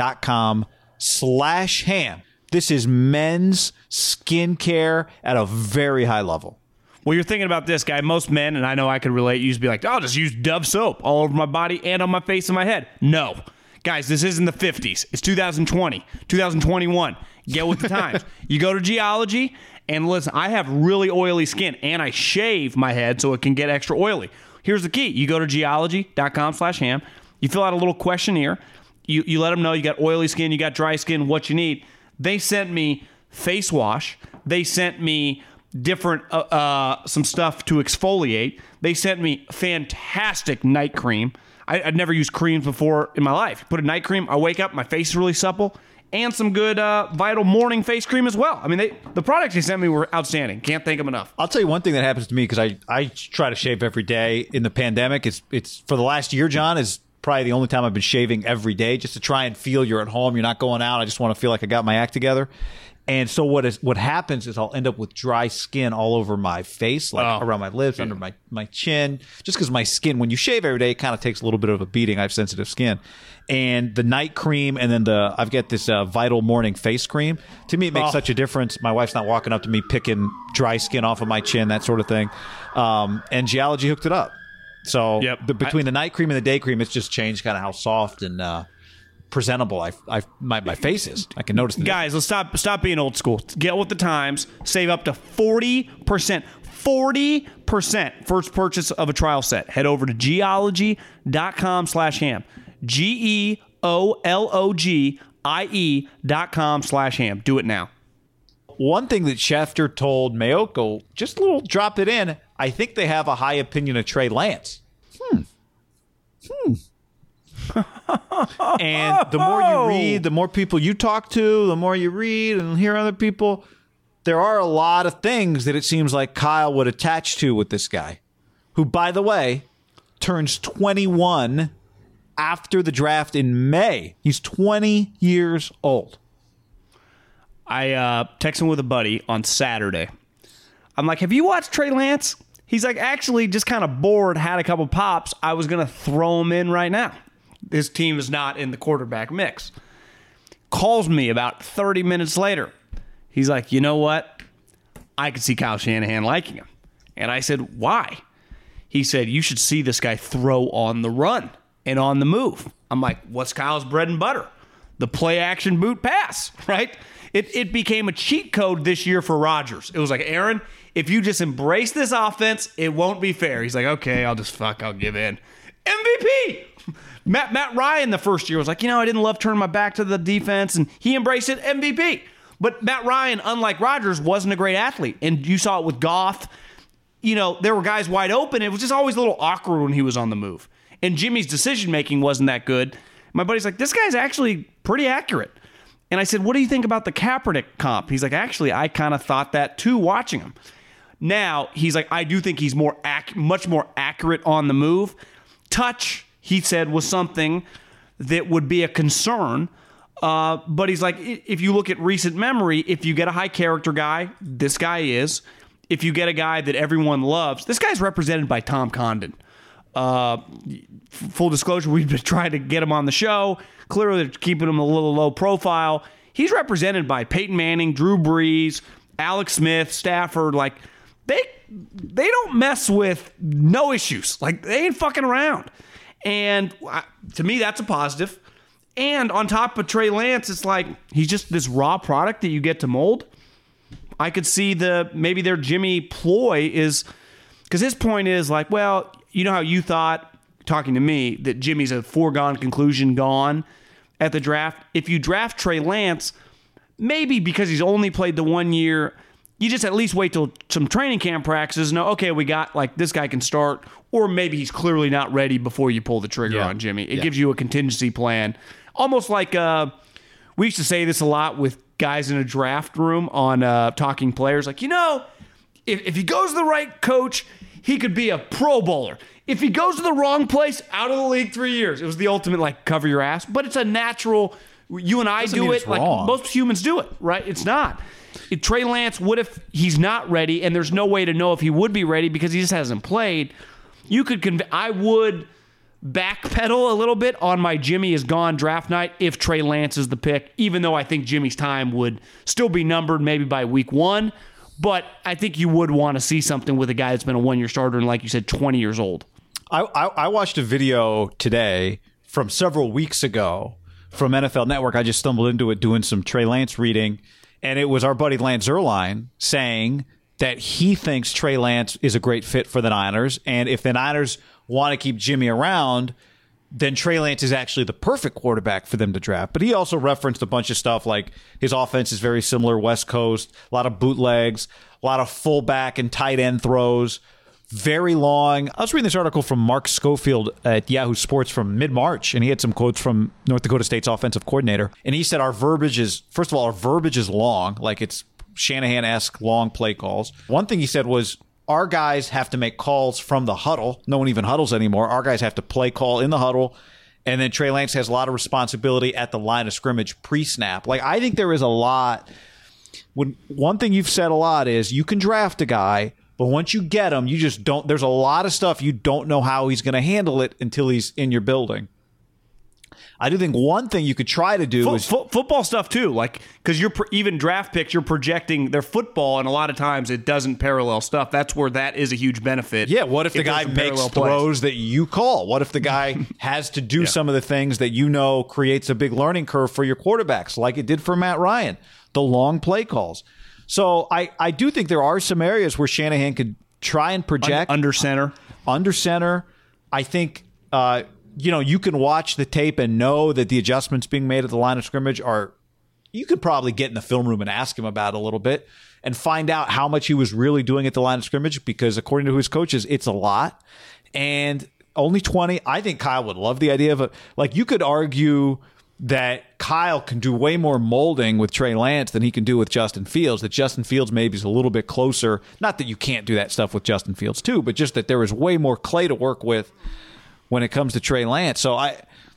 geology.com/ham. This is men's skincare at a very high level. Well, you're thinking about this, guy. Most men, and I know I could relate, used to be like, I'll just use Dove soap all over my body and on my face and my head. No. Guys, this isn't the 50s. It's 2020, 2021. Get with the times. You go to Geology, and listen, I have really oily skin, and I shave my head so it can get extra oily. Here's the key. You go to geology.com/ham. You fill out a little questionnaire. You let them know you got oily skin, you got dry skin, what you need. They sent me face wash. They sent me different some stuff to exfoliate. They sent me fantastic night cream. I'd never used creams before in my life. Put a night cream, I wake up, my face is really supple, and some good Vital morning face cream as well. I mean, the products they sent me were outstanding. Can't thank them enough. I'll tell you one thing that happens to me, because I try to shave every day in the pandemic. It's for the last year, John, is probably the only time I've been shaving every day, just to try and feel you're at home, you're not going out. I just want to feel like I got my act together. And so what happens is I'll end up with dry skin all over my face, like around my lips, under my chin, just because my skin, when you shave every day, it kind of takes a little bit of a beating. I have sensitive skin. And the night cream, and then I've got this Vital morning face cream. To me, it makes such a difference. My wife's not walking up to me picking dry skin off of my chin, that sort of thing. And Geology hooked it up. So between the night cream and the day cream, it's just changed kind of how soft and presentable my face is. I can notice. Guys, let's stop being old school. Get with the times. Save up to 40%. 40% first purchase of a trial set. Head over to geology.com/ham. geologie.com/ham. Do it now. One thing that Schefter told Mayoko, just a little drop it in, I think they have a high opinion of Trey Lance. And the more you read, the more people you talk to, the more you read and hear other people, there are a lot of things that it seems like Kyle would attach to with this guy, who, by the way, turns 21 after the draft in May. He's 20 years old. I texted him with a buddy on Saturday. I'm like, have you watched Trey Lance? He's like, actually, just kind of bored, had a couple pops. I was going to throw him in right now. His team is not in the quarterback mix. Calls me about 30 minutes later. He's like, you know what? I could see Kyle Shanahan liking him. And I said, why? He said, you should see this guy throw on the run and on the move. I'm like, what's Kyle's bread and butter? The play action boot pass, right? It became a cheat code this year for Rodgers. It was like, Aaron, if you just embrace this offense, it won't be fair. He's like, okay, I'll give in. MVP! Matt Ryan the first year was like, I didn't love turning my back to the defense, and he embraced it, MVP. But Matt Ryan, unlike Rodgers, wasn't a great athlete. And you saw it with Goff. There were guys wide open. It was just always a little awkward when he was on the move. And Jimmy's decision-making wasn't that good. My buddy's like, this guy's actually pretty accurate. And I said, what do you think about the Kaepernick comp? He's like, actually, I kind of thought that too watching him. Now, he's like, I do think he's much more accurate on the move. Touch, he said, was something that would be a concern. But he's like, if you look at recent memory, if you get a high character guy, this guy is. If you get a guy that everyone loves, this guy's represented by Tom Condon. Full disclosure, we've been trying to get him on the show. Clearly, they're keeping him a little low profile. He's represented by Peyton Manning, Drew Brees, Alex Smith, Stafford. Like, they don't mess with no issues. Like, they ain't fucking around. And to me, that's a positive. And on top of Trey Lance, it's like he's just this raw product that you get to mold. I could see maybe their Jimmy ploy is, because his point is like, well, you know how you thought, talking to me, that Jimmy's a foregone conclusion gone at the draft? If you draft Trey Lance, maybe because he's only played the 1 year, you just at least wait till some training camp practices. No, okay, we got, like, this guy can start. Or maybe he's clearly not ready before you pull the trigger on Jimmy. It gives you a contingency plan. Almost like we used to say this a lot with guys in a draft room on Talking Players. Like, if he goes to the right coach, he could be a Pro Bowler. If he goes to the wrong place, out of the league 3 years. It was the ultimate, like, cover your ass. But it's a natural, you and I do it. Like, most humans do it, right? It's not. If Trey Lance, what if he's not ready and there's no way to know if he would be ready because he just hasn't played? You could I would backpedal a little bit on my Jimmy is gone draft night if Trey Lance is the pick, even though I think Jimmy's time would still be numbered maybe by week 1. But I think you would want to see something with a guy that's been a one-year starter and, like you said, 20 years old. I watched a video today from several weeks ago from NFL Network. I just stumbled into it doing some Trey Lance reading, and it was our buddy Lance Zierlein saying that he thinks Trey Lance is a great fit for the Niners, and if the Niners want to keep Jimmy around, then Trey Lance is actually the perfect quarterback for them to draft. But he also referenced a bunch of stuff like his offense is very similar, West Coast, a lot of bootlegs, a lot of fullback and tight end throws, very long. I was reading this article from Mark Schofield at Yahoo Sports from mid-March, and he had some quotes from North Dakota State's offensive coordinator. And he said our verbiage is long, like it's Shanahan-esque long play calls. One thing he said was, our guys have to make calls from the huddle. No one even huddles anymore. Our guys have to play call in the huddle. And then Trey Lance has a lot of responsibility at the line of scrimmage pre-snap. Like, I think there is a lot. One thing you've said a lot is you can draft a guy, but once you get him, you just don't. There's a lot of stuff you don't know how he's going to handle it until he's in your building. I do think one thing you could try to do is football stuff too, like because you're even draft picks, you're projecting their football, and a lot of times it doesn't parallel stuff. That's where that is a huge benefit. Yeah, what if the guy makes throws that you call? What if the guy has to do some of the things that you know creates a big learning curve for your quarterbacks, like it did for Matt Ryan, the long play calls. So I do think there are some areas where Shanahan could try and project under center. I think. You can watch the tape and know that the adjustments being made at the line of scrimmage you could probably get in the film room and ask him about it a little bit and find out how much he was really doing at the line of scrimmage, because according to his coaches, it's a lot. And only 20. I think Kyle would love the idea of it. Like, you could argue that Kyle can do way more molding with Trey Lance than he can do with Justin Fields, that Justin Fields maybe is a little bit closer. Not that you can't do that stuff with Justin Fields too, but just that there is way more clay to work with when it comes to Trey Lance. So I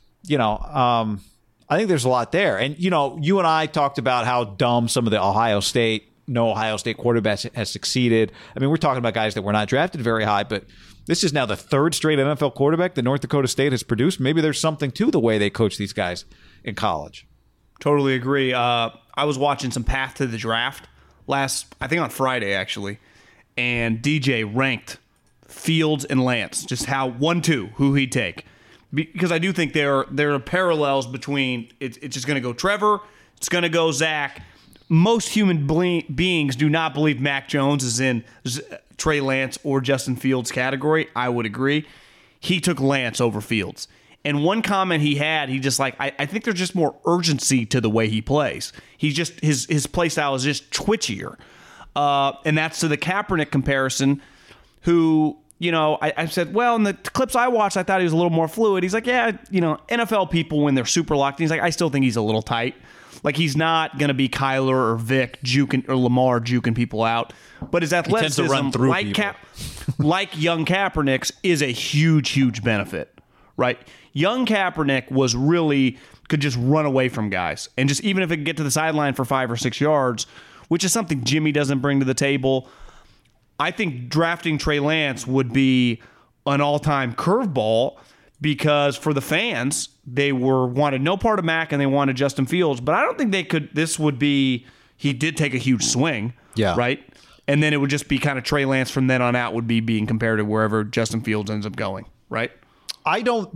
think there's a lot there. And, you and I talked about how dumb some of the Ohio State quarterbacks has succeeded. I mean, we're talking about guys that were not drafted very high, but this is now the third straight NFL quarterback that North Dakota State has produced. Maybe there's something to the way they coach these guys in college. Totally agree. I was watching some Path to the Draft I think on Friday, actually, and DJ ranked Fields and Lance, just how 1-2 who he'd take, because I do think there are parallels between it's just going to go Trevor, it's going to go Zach. Most human beings do not believe Mac Jones is in Trey Lance or Justin Fields category. I would agree. He took Lance over Fields, and one comment he had, he just like I think there's just more urgency to the way he plays. He just his play style is just twitchier, and that's to the Kaepernick comparison. Who, I said, well, in the clips I watched, I thought he was a little more fluid. He's like, yeah, NFL people, when they're super locked in, he's like, I still think he's a little tight. Like, he's not going to be Kyler or Vic or Lamar juking people out. But his athleticism, he tends to run through like young Kaepernick's, is a huge, huge benefit, right? Young Kaepernick could just run away from guys. And just even if it could get to the sideline for 5 or 6 yards, which is something Jimmy doesn't bring to the table, I think drafting Trey Lance would be an all-time curveball, because for the fans, they wanted no part of Mac and they wanted Justin Fields. But I don't think they could. He did take a huge swing, right? And then it would just be kind of Trey Lance from then on out would be being compared to wherever Justin Fields ends up going, right? I don't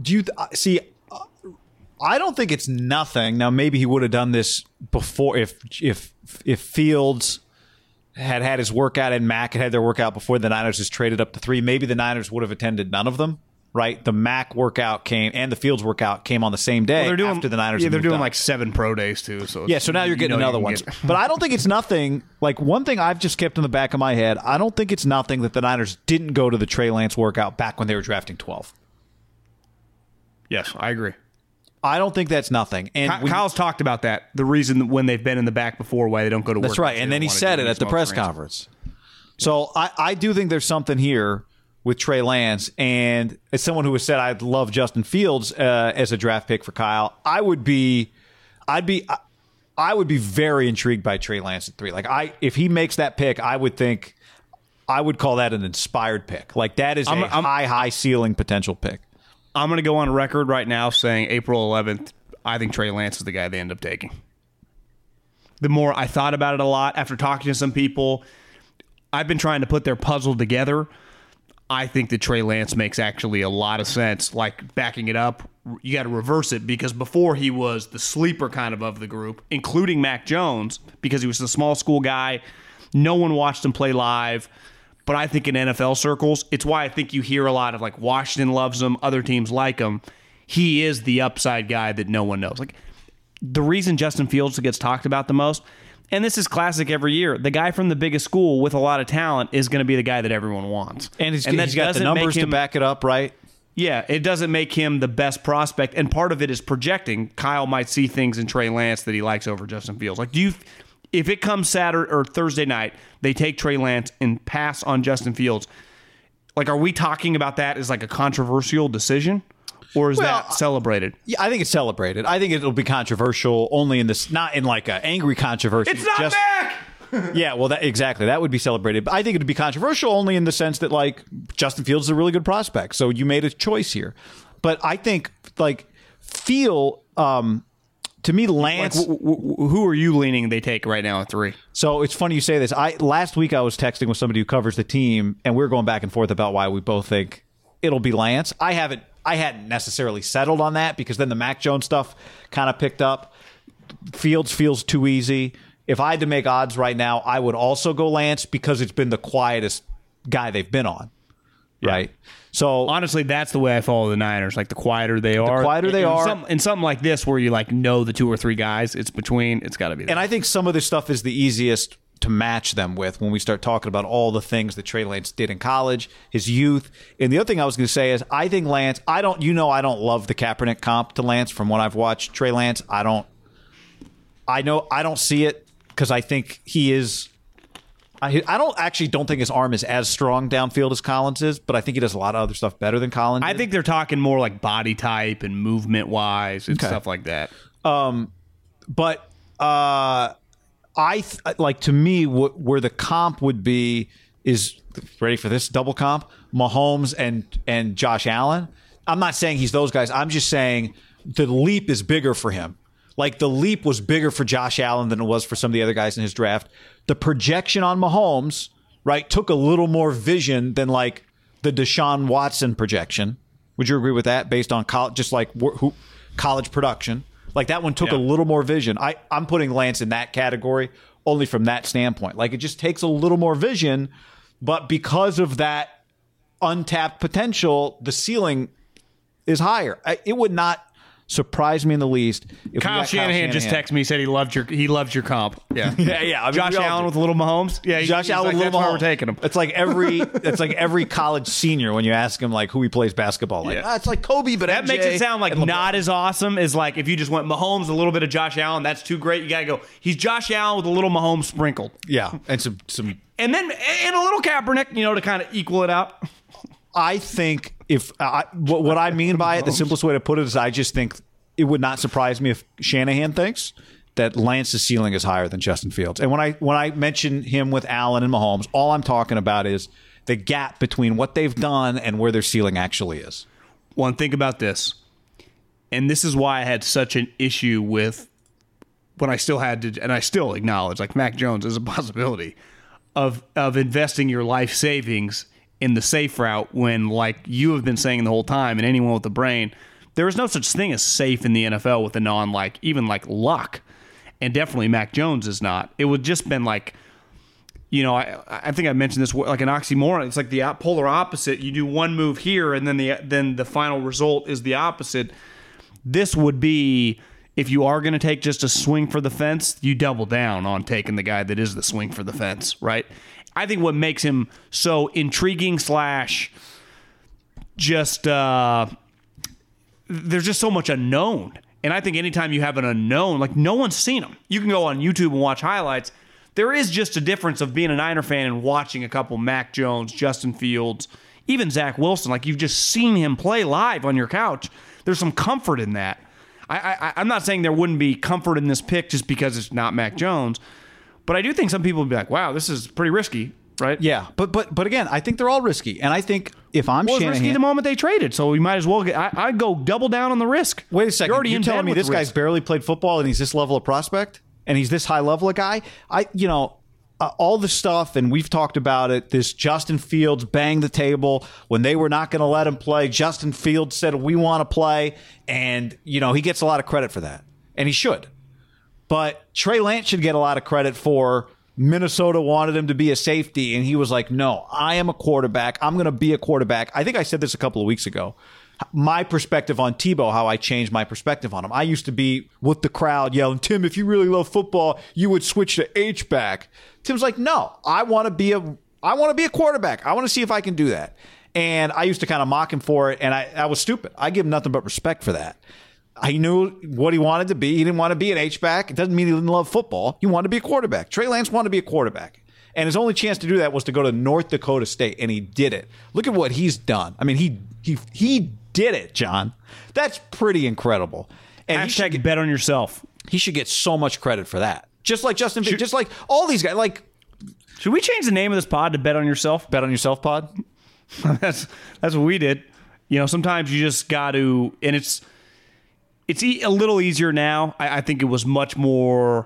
think it's nothing. Now, maybe he would have done this before if Fields had his workout and Mac had their workout before the Niners just traded up to 3. Maybe the Niners would have attended none of them, right? The Mac workout came and the Fields workout came on the same day after the Niners. Yeah, they're doing like 7 pro days too. So so now you're getting another one. But I don't think it's nothing. Like, one thing I've just kept in the back of my head, I don't think it's nothing that the Niners didn't go to the Trey Lance workout back when they were drafting 12. Yes, I agree. I don't think that's nothing. And Kyle's talked about that. The reason when they've been in the back before, why they don't go to work. That's right. And then he said it at the press conference. So I do think there's something here with Trey Lance. And as someone who has said I'd love Justin Fields as a draft pick for Kyle, I would be very intrigued by Trey Lance at 3. Like, if he makes that pick, I would call that an inspired pick. Like, that is a high ceiling potential pick. I'm going to go on record right now saying April 11th, I think Trey Lance is the guy they end up taking. The more I thought about it a lot after talking to some people, I've been trying to put their puzzle together. I think that Trey Lance makes actually a lot of sense. Like, backing it up, you got to reverse it, because before he was the sleeper kind of the group, including Mac Jones, because he was the small school guy. No one watched him play live. But I think in NFL circles, it's why I think you hear a lot of, like, Washington loves him, other teams like him. He is the upside guy that no one knows. Like, the reason Justin Fields gets talked about the most, and this is classic every year, the guy from the biggest school with a lot of talent is going to be the guy that everyone wants. And he's that got the doesn't numbers make him- to back it up, right? Yeah, it doesn't make him the best prospect, and part of it is projecting. Kyle might see things in Trey Lance that he likes over Justin Fields. Like, if it comes Saturday or Thursday night, they take Trey Lance and pass on Justin Fields, like, are we talking about that as like a controversial decision? Or is that celebrated? Yeah, I think it's celebrated. I think it'll be controversial only in this, not in like an angry controversy. It's not back! Yeah, well, exactly. That would be celebrated. But I think it would be controversial only in the sense that, like, Justin Fields is a really good prospect. So you made a choice here. But I think, like, to me, Lance. Like, who are you leaning they take right now at 3? So it's funny you say this. Last week I was texting with somebody who covers the team, and we were going back and forth about why we both think it'll be Lance. I hadn't necessarily settled on that, because then the Mac Jones stuff kind of picked up. Fields feels too easy. If I had to make odds right now, I would also go Lance, because it's been the quietest guy they've been on. Yeah. Right? So honestly, that's the way I follow the Niners. Like, the quieter they are. In something like this where you, like, know the 2 or 3 guys, it's got to be them. And I think some of this stuff is the easiest to match them with when we start talking about all the things that Trey Lance did in college, his youth. And the other thing I was going to say is, I think Lance, I don't love the Kaepernick comp to Lance from what I've watched. Trey Lance, I don't see it, because I think he is. I don't think his arm is as strong downfield as Collins is, but I think he does a lot of other stuff better than Collins. I think they're talking more like body type and movement wise and stuff like that. But to me, where the comp would be is, ready for this double comp, Mahomes and Josh Allen. I'm not saying he's those guys. I'm just saying the leap is bigger for him. Like, the leap was bigger for Josh Allen than it was for some of the other guys in his draft. The projection on Mahomes, right, took a little more vision than, like, the Deshaun Watson projection. Would you agree with that, based on college production? Like, that one took a little more vision. I'm putting Lance in that category only from that standpoint. Like, it just takes a little more vision, but because of that untapped potential, the ceiling is higher. It would not surprise me in the least if Kyle Shanahan just texted me, said he loved your comp. Yeah. yeah. I mean, Josh Allen with a little Mahomes. Yeah, Josh Allen with little Mahomes. Mahomes. We're taking him. It's like every college senior when you ask him, like, who he plays basketball. Like, it's like Kobe, but that MJ makes it sound like not as awesome as, like, if you just went Mahomes, a little bit of Josh Allen. That's too great. You gotta go. He's Josh Allen with a little Mahomes sprinkled. Yeah, and some and then a little Kaepernick, to kind of equal it out. I think what I mean by it, the simplest way to put it is, I just think it would not surprise me if Shanahan thinks that Lance's ceiling is higher than Justin Fields. And when I mention him with Allen and Mahomes, all I'm talking about is the gap between what they've done and where their ceiling actually is. Well, and think about this. And this is why I had such an issue with when I still had to, and I still acknowledge, like, Mac Jones is a possibility of investing your life savings in the safe route, when, like you have been saying the whole time, and anyone with a brain, there is no such thing as safe in the NFL with a even luck. And definitely Mac Jones is not. It would just been like, I think I mentioned this, like an oxymoron. It's like the polar opposite. You do one move here, and then the final result is the opposite. This would be, if you are going to take just a swing for the fence, you double down on taking the guy that is the swing for the fence, right? I think what makes him so intriguing / just there's just so much unknown. And I think anytime you have an unknown, like, no one's seen him. You can go on YouTube and watch highlights. There is just a difference of being a Niner fan and watching a couple Mac Jones, Justin Fields, even Zach Wilson. Like, you've just seen him play live on your couch. There's some comfort in that. I'm not saying there wouldn't be comfort in this pick just because it's not Mac Jones, but I do think some people would be like, wow, this is pretty risky, right? Yeah, but again, I think they're all risky. And I think if I'm Well, it was risky Shanahan, the moment they traded, so we might as well I'd go double down on the risk. wait a second. You're You're telling me this guy's risk. barely played football and he's this level of prospect and he's this high level of guy? All the stuff, and we've talked about it, this Justin Fields banged the table when they were not going to let him play. Justin Fields said, we want to play. And, he gets a lot of credit for that. And he should. But Trey Lance should get a lot of credit for Minnesota wanted him to be a safety. And he was like, no, I am a quarterback. I'm going to be a quarterback. I think I said this a couple of weeks ago. My perspective on Tebow, how I changed my perspective on him. I used to be with the crowd yelling, Tim, if you really love football, you would switch to H-back. Tim's like, no, I want to be a quarterback. I want to see if I can do that. And I used to kind of mock him for it, and I was stupid. I give him nothing but respect for that. He knew what he wanted to be. He didn't want to be an H-back. It doesn't mean he didn't love football. He wanted to be a quarterback. Trey Lance wanted to be a quarterback. And his only chance to do that was to go to North Dakota State, and he did it. Look at what he's done. I mean, he did it, John. That's pretty incredible. And Hashtag bet on yourself. he should get so much credit for that. Just like Justin Fields, just like all these guys. Like, Should we change the name of this pod to Bet on Yourself? Bet on Yourself pod? That's what we did. Sometimes you just got to, and it's a little easier now. I think it was much more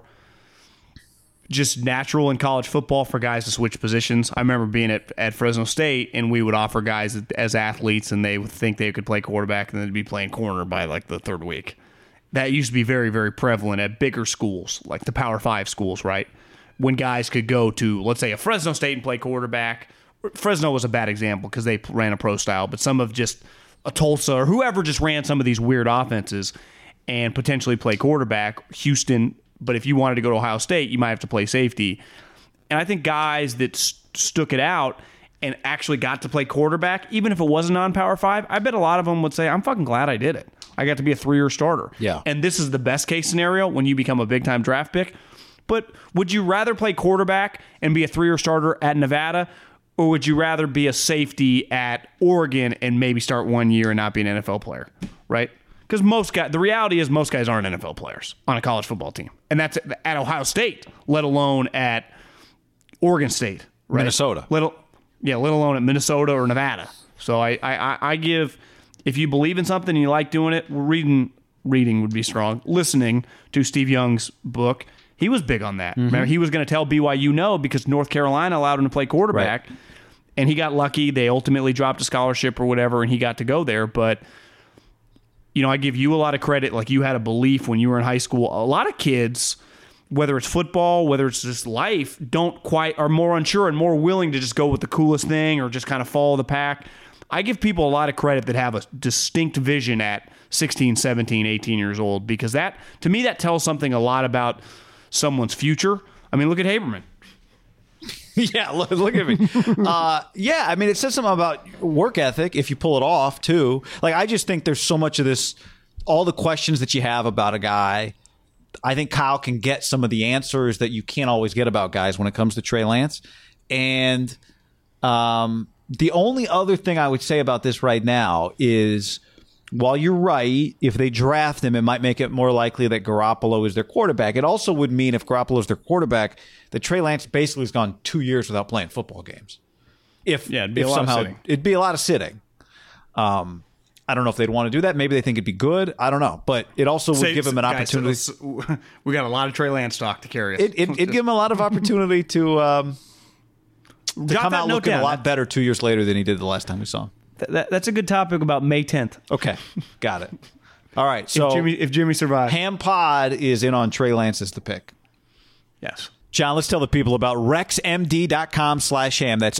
just natural in college football for guys to switch positions. I remember being at Fresno State, and we would offer guys as athletes, and they would think they could play quarterback, and then they'd be playing corner by like the third week. That used to be very, very prevalent at bigger schools, like the Power 5 schools, right? When guys could go to, let's say, a Fresno State and play quarterback. Fresno was a bad example because they ran a pro style, but some of just a Tulsa or whoever just ran some of these weird offenses and potentially play quarterback. Houston, but if you wanted to go to Ohio State, you might have to play safety. And I think guys that stuck it out and actually got to play quarterback, even if it wasn't on Power 5, I bet a lot of them would say, I'm fucking glad I did it. I got to be a 3-year starter. Yeah. And this is the best case scenario when you become a big-time draft pick. But would you rather play quarterback and be a 3-year starter at Nevada, or would you rather be a safety at Oregon and maybe start 1 year and not be an NFL player, right? Because the reality is most guys aren't NFL players on a college football team. And that's at Ohio State, let alone at Oregon State. Right? Minnesota. Let alone at Minnesota or Nevada. So I give, if you believe in something and you like doing it, reading would be strong. Listening to Steve Young's book, he was big on that. Mm-hmm. Remember, he was going to tell BYU no because North Carolina allowed him to play quarterback. Right. And he got lucky. They ultimately dropped a scholarship or whatever, and he got to go there. But, I give you a lot of credit. Like, you had a belief when you were in high school. A lot of kids, whether it's football, whether it's just life, are more unsure and more willing to just go with the coolest thing or just kind of follow the pack. I give people a lot of credit that have a distinct vision at 16, 17, 18 years old, because that, to me, that tells something a lot about someone's future. I mean, look at Haberman. Yeah, look at me. Yeah, I mean, it says something about work ethic if you pull it off, too. Like, I just think there's so much of this, all the questions that you have about a guy. I think Kyle can get some of the answers that you can't always get about guys when it comes to Trey Lance. And the only other thing I would say about this right now is, while you're right, if they draft him, it might make it more likely that Garoppolo is their quarterback. It also would mean if Garoppolo is their quarterback, that Trey Lance basically has gone 2 years without playing football games. It'd be a lot of sitting. I don't know if they'd want to do that. Maybe they think it'd be good. I don't know. But it also would give him an opportunity. We got a lot of Trey Lance talk to carry us. It'd give him a lot of opportunity to come out looking a lot better 2 years later than he did the last time we saw him. That's a good topic about May 10th. Okay, got it. All right, so if Jimmy survives. Ham Pod is in on Trey Lance as the pick. Yes. John, let's tell the people about rexmd.com/ham. That's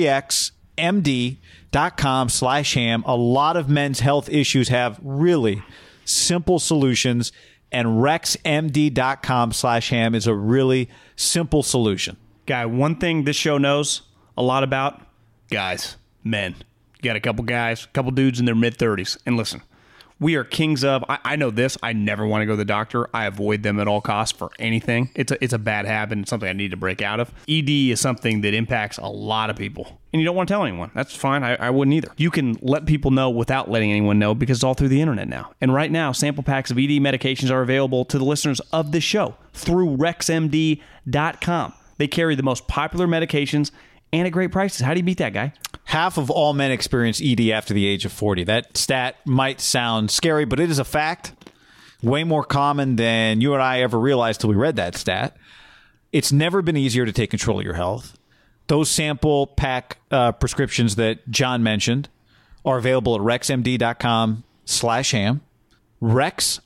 rexmd.com/ham. A lot of men's health issues have really simple solutions, and rexmd.com/ham is a really simple solution. Guy, one thing this show knows a lot about, guys, men. You got a couple guys, a couple dudes in their mid-30s. And listen, we are kings of, I know this, I never want to go to the doctor. I avoid them at all costs for anything. It's a bad habit. It's something I need to break out of. ED is something that impacts a lot of people. And you don't want to tell anyone. That's fine. I wouldn't either. You can let people know without letting anyone know because it's all through the internet now. And right now, sample packs of ED medications are available to the listeners of this show through RexMD.com. They carry the most popular medications and at great prices. How do you beat that guy? Half of all men experience ED after the age of 40. That stat might sound scary, but it is a fact. Way more common than you and I ever realized till we read that stat. It's never been easier to take control of your health. Those sample pack prescriptions that John mentioned are available at rexmd.com/ham. Rex,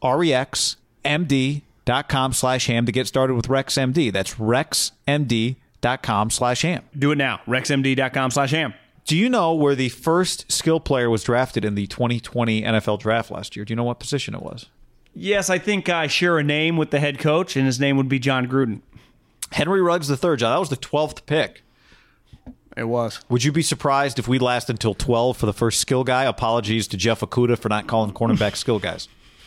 REXMD.com/ham to get started with RexMD. That's rexmd.com/ham. Do it now. rexmd.com/ham. Do you know where the first skill player was drafted in the 2020 NFL draft last year? Do you know what position it was? Yes, I think I share a name with the head coach, and his name would be John Gruden. Henry Ruggs III, John. That was the 12th pick. It was. Would you be surprised if we last until 12 for the first skill guy? Apologies to Jeff Okudah for not calling cornerback skill guys.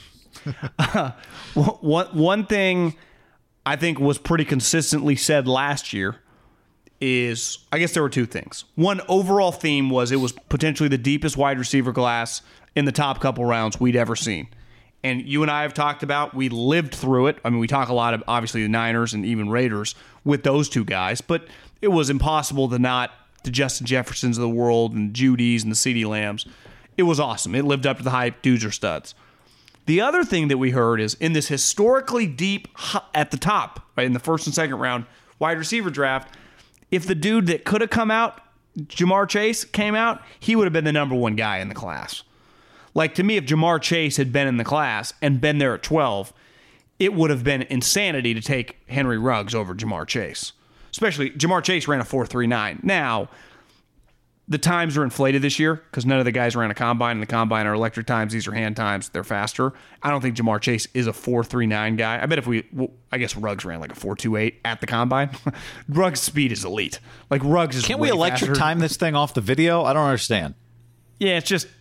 One thing I think was pretty consistently said last year is, I guess there were two things. One overall theme was it was potentially the deepest wide receiver class in the top couple rounds we'd ever seen. And you and I have talked about, we lived through it. I mean, we talk a lot of, obviously, the Niners and even Raiders with those two guys, but it was impossible to not, the Justin Jeffersons of the world and Judys and the CeeDee Lambs. It was awesome. It lived up to the hype. Dudes are studs. The other thing that we heard is in this historically deep, at the top, right, in the first and second round wide receiver draft, if the dude that could have come out, Ja'Marr Chase, came out, he would have been the number one guy in the class. Like, to me, if Ja'Marr Chase had been in the class and been there at 12, it would have been insanity to take Henry Ruggs over Ja'Marr Chase. Especially, Ja'Marr Chase ran a 4.39. Now, the times are inflated this year because none of the guys ran a combine, and the combine are electric times. These are hand times. They're faster. I don't think Ja'Marr Chase is a 4.39 guy. I bet I guess Ruggs ran like a 4.28 at the combine. Ruggs' speed is elite. Like, Ruggs is Can't we electric faster. time this thing off the video? I don't understand. Yeah, it just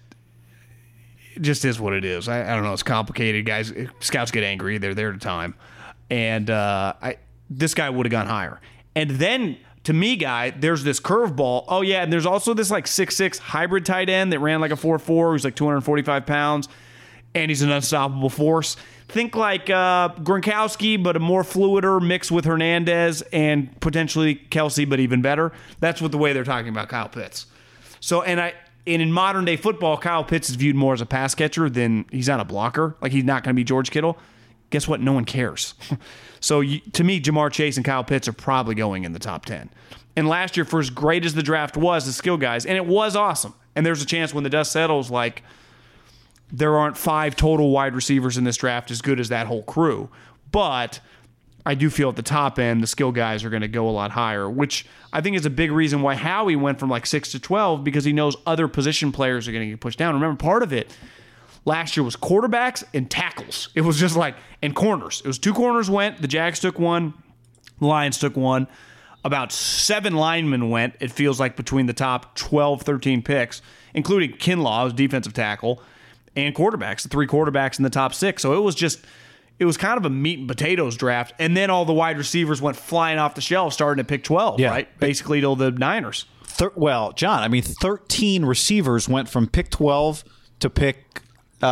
is what it is. I don't know. It's complicated, guys. Scouts get angry. They're there to time. And this guy would have gone higher. And then, to me, guy, there's this curveball. Oh, yeah, and there's also this like 6'6" hybrid tight end that ran like a 4.4. Who's like 245 pounds, and he's an unstoppable force. Think like Gronkowski, but a more fluider mix with Hernandez and potentially Kelsey, but even better. That's what the way they're talking about Kyle Pitts. So, and in modern day football, Kyle Pitts is viewed more as a pass catcher than he's not a blocker. Like, he's not going to be George Kittle. Guess what? No one cares. So, to me, Ja'Marr Chase and Kyle Pitts are probably going in the top 10. And last year, for as great as the draft was, the skill guys, and it was awesome. And there's a chance when the dust settles, like, there aren't 5 total wide receivers in this draft as good as that whole crew. But I do feel at the top end, the skill guys are going to go a lot higher, which I think is a big reason why Howie went from like 6 to 12, because he knows other position players are going to get pushed down. Remember, part of it last year was quarterbacks and tackles. It was just like, and corners. It was 2 corners went. The Jags took 1. The Lions took 1. About 7 linemen went, it feels like, between the top 12, 13 picks, including Kinlaw, who's defensive tackle, and quarterbacks, the 3 quarterbacks in the top 6. So it was kind of a meat and potatoes draft. And then all the wide receivers went flying off the shelf starting at pick 12, right? Basically till the Niners. Well, John, I mean, 13 receivers went from pick 12 to pick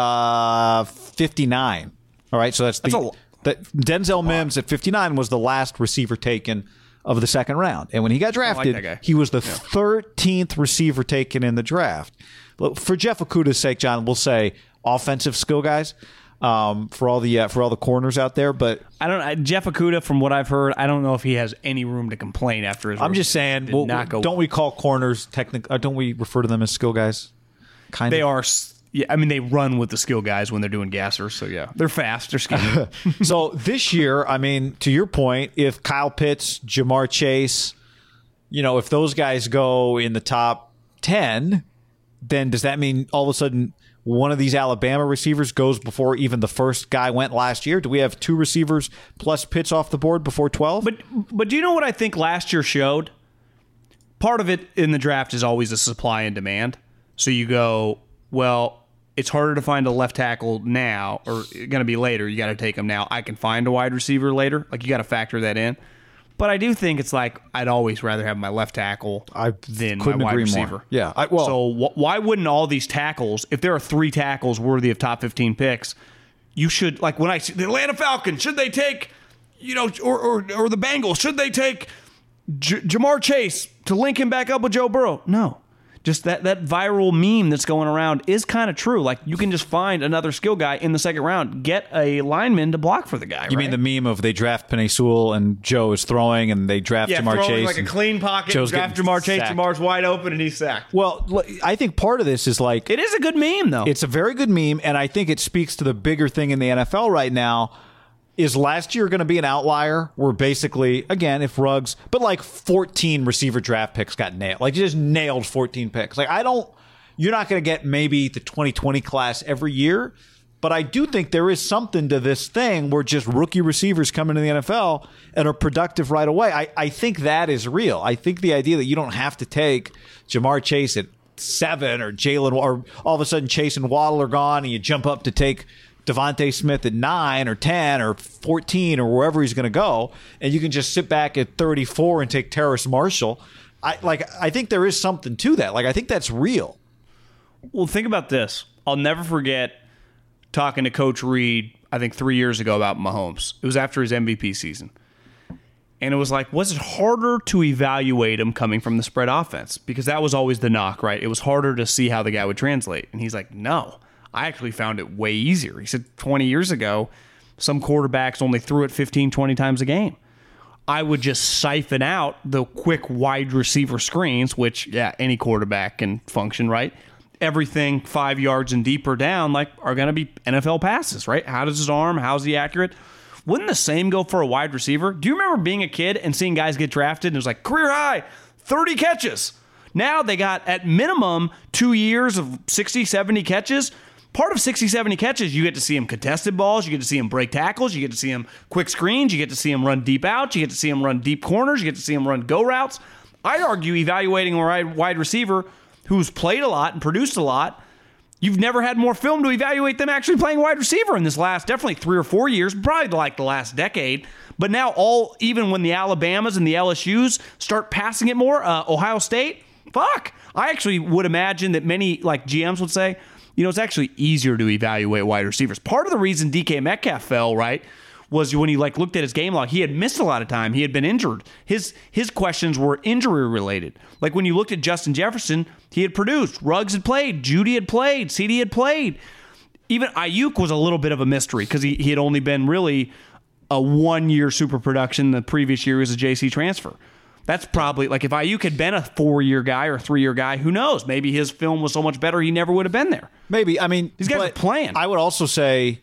59. All right, so that's Denzel Mims at 59 was the last receiver taken of the second round. And when he got drafted, he was the 13th receiver taken in the draft. For Jeff Okudah's sake, John, we'll say offensive skill guys. For all the corners out there, but Jeff Okudah, from what I've heard, I don't know if he has any room to complain after his. I'm just saying, don't we call corners don't we refer to them as skill guys? They are. Yeah, I mean, they run with the skill guys when they're doing gassers. So yeah, they're fast, they're skinny. So this year, I mean, to your point, if Kyle Pitts, Ja'Marr Chase, if those guys go in the top 10, then does that mean all of a sudden one of these Alabama receivers goes before even the first guy went last year? Do we have 2 receivers plus Pitts off the board before 12? But do you know what I think last year showed? Part of it in the draft is always a supply and demand. So you go, well, it's harder to find a left tackle now, or going to be later. You got to take him now. I can find a wide receiver later. Like, you got to factor that in. But I do think it's like I'd always rather have my left tackle than my wide receiver. More. Yeah. So why wouldn't all these tackles, if there are 3 tackles worthy of top 15 picks, you should, like, when I see the Atlanta Falcons, should they take, or the Bengals, should they take Jamar Chase to link him back up with Joe Burrow. No. Just that viral meme that's going around is kind of true. Like, you can just find another skill guy in the second round, get a lineman to block for the guy. You mean the meme of they draft Penei Sewell and Joe is throwing and they draft Jamar Chase? Like a clean pocket, Joe's draft Jamar Chase, sacked. Jamar's wide open, and he's sacked. Well, I think part of this is like... It is a good meme, though. It's a very good meme, and I think it speaks to the bigger thing in the NFL right now. Is last year going to be an outlier where basically, again, if Ruggs, but like 14 receiver draft picks got nailed. Like, you just nailed 14 picks. Like, you're not going to get maybe the 2020 class every year, but I do think there is something to this thing where just rookie receivers come into the NFL and are productive right away. I think that is real. I think the idea that you don't have to take Jamar Chase at 7 or Jalen, or all of a sudden Chase and Waddle are gone and you jump up to take Devontae Smith at 9 or 10 or 14 or wherever he's going to go, and you can just sit back at 34 and take Terrace Marshall. I think there is something to that. Like, I think that's real. Well, think about this. I'll never forget talking to Coach Reed, I think 3 years ago, about Mahomes. It was after his MVP season. And it was like, was it harder to evaluate him coming from the spread offense? Because that was always the knock, right? It was harder to see how the guy would translate. And he's like, no. I actually found it way easier. He said 20 years ago, some quarterbacks only threw it 15, 20 times a game. I would just siphon out the quick wide receiver screens, which, yeah, any quarterback can function, right? Everything 5 yards and deeper down, like, are going to be NFL passes, right? How does his arm? How's he accurate? Wouldn't the same go for a wide receiver? Do you remember being a kid and seeing guys get drafted and it was like, career high, 30 catches? Now they got, at minimum, 2 years of 60, 70 catches. Part of 60, 70 catches, you get to see him contested balls, you get to see him break tackles, you get to see him quick screens, you get to see him run deep outs, you get to see him run deep corners, you get to see him run go routes. I'd argue evaluating a wide receiver who's played a lot and produced a lot, you've never had more film to evaluate them actually playing wide receiver in this last definitely 3 or 4 years, probably like the last decade. But now even when the Alabamas and the LSUs start passing it more, Ohio State, fuck. I actually would imagine that many like GMs would say, it's actually easier to evaluate wide receivers. Part of the reason DK Metcalf fell, right, was when you looked at his game log, he had missed a lot of time. He had been injured. His questions were injury related. Like when you looked at Justin Jefferson, he had produced. Ruggs had played. Judy had played. CD had played. Even Ayuk was a little bit of a mystery because he had only been really a 1-year super production. The previous year was a JC transfer. That's probably, like, if Ayuk had been a 4-year guy or a 3-year guy, who knows? Maybe his film was so much better he never would have been there. Maybe. I mean, these guys are playing. I would also say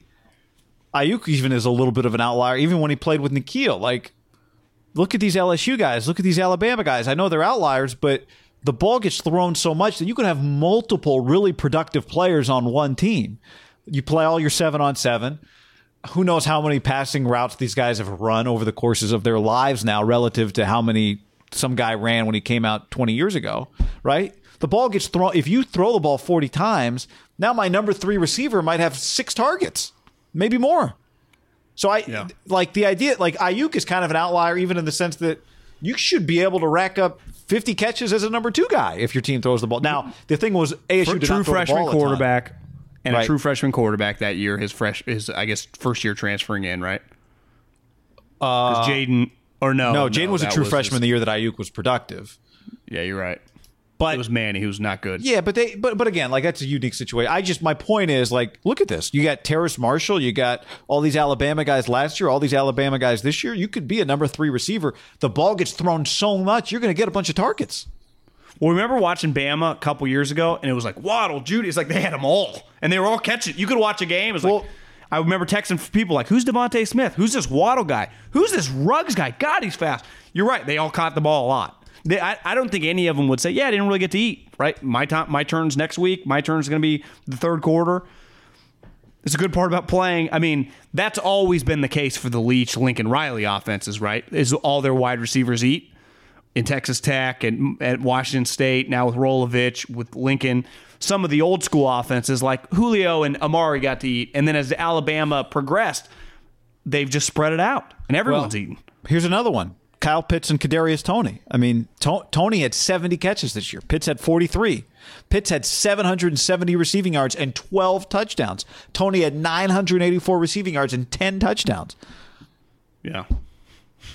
Ayuk even is a little bit of an outlier, even when he played with N'Keal. Like, look at these LSU guys. Look at these Alabama guys. I know they're outliers, but the ball gets thrown so much that you can have multiple really productive players on one team. You play all your 7-on-7. Who knows how many passing routes these guys have run over the courses of their lives now relative to how many some guy ran when he came out 20 years ago, right? The ball gets thrown. If you throw the ball 40 times, now my number 3 receiver might have 6 targets, maybe more. So like the idea, like Ayuk is kind of an outlier, even in the sense that you should be able to rack up 50 catches as a number 2 guy if your team throws the ball. Now, the thing was ASU did not throw the ball a ton. Quarterback and a true freshman quarterback that year, his I guess first year transferring in, right? Because Jaden. Or no, Jaden was a true freshman the year that Ayuk was productive. Yeah, you're right. But it was Manny who was not good. Yeah, but again, like, that's a unique situation. My point is, like, look at this. You got Terrace Marshall, you got all these Alabama guys last year, all these Alabama guys this year. You could be a number 3 receiver. The ball gets thrown so much, you're going to get a bunch of targets. Well, remember watching Bama a couple years ago, and it was like Waddle, Judy. It's like they had them all, and they were all catching. You could watch a game. It was like, I remember texting people like, who's Devontae Smith? Who's this Waddle guy? Who's this Ruggs guy? God, he's fast. You're right. They all caught the ball a lot. I don't think any of them would say, yeah, I didn't really get to eat, right? My turn's next week. My turn's going to be the third quarter. It's a good part about playing. I mean, that's always been the case for the Leach, Lincoln Riley offenses, right? Is all their wide receivers eat. In Texas Tech and at Washington State, now with Rolovich, with Lincoln. Some of the old school offenses like Julio and Amari got to eat. And then as Alabama progressed, they've just spread it out. And everyone's eating. Here's another one. Kyle Pitts and Kadarius Toney. I mean, Toney had 70 catches this year. Pitts had 43. Pitts had 770 receiving yards and 12 touchdowns. Toney had 984 receiving yards and 10 touchdowns. Yeah.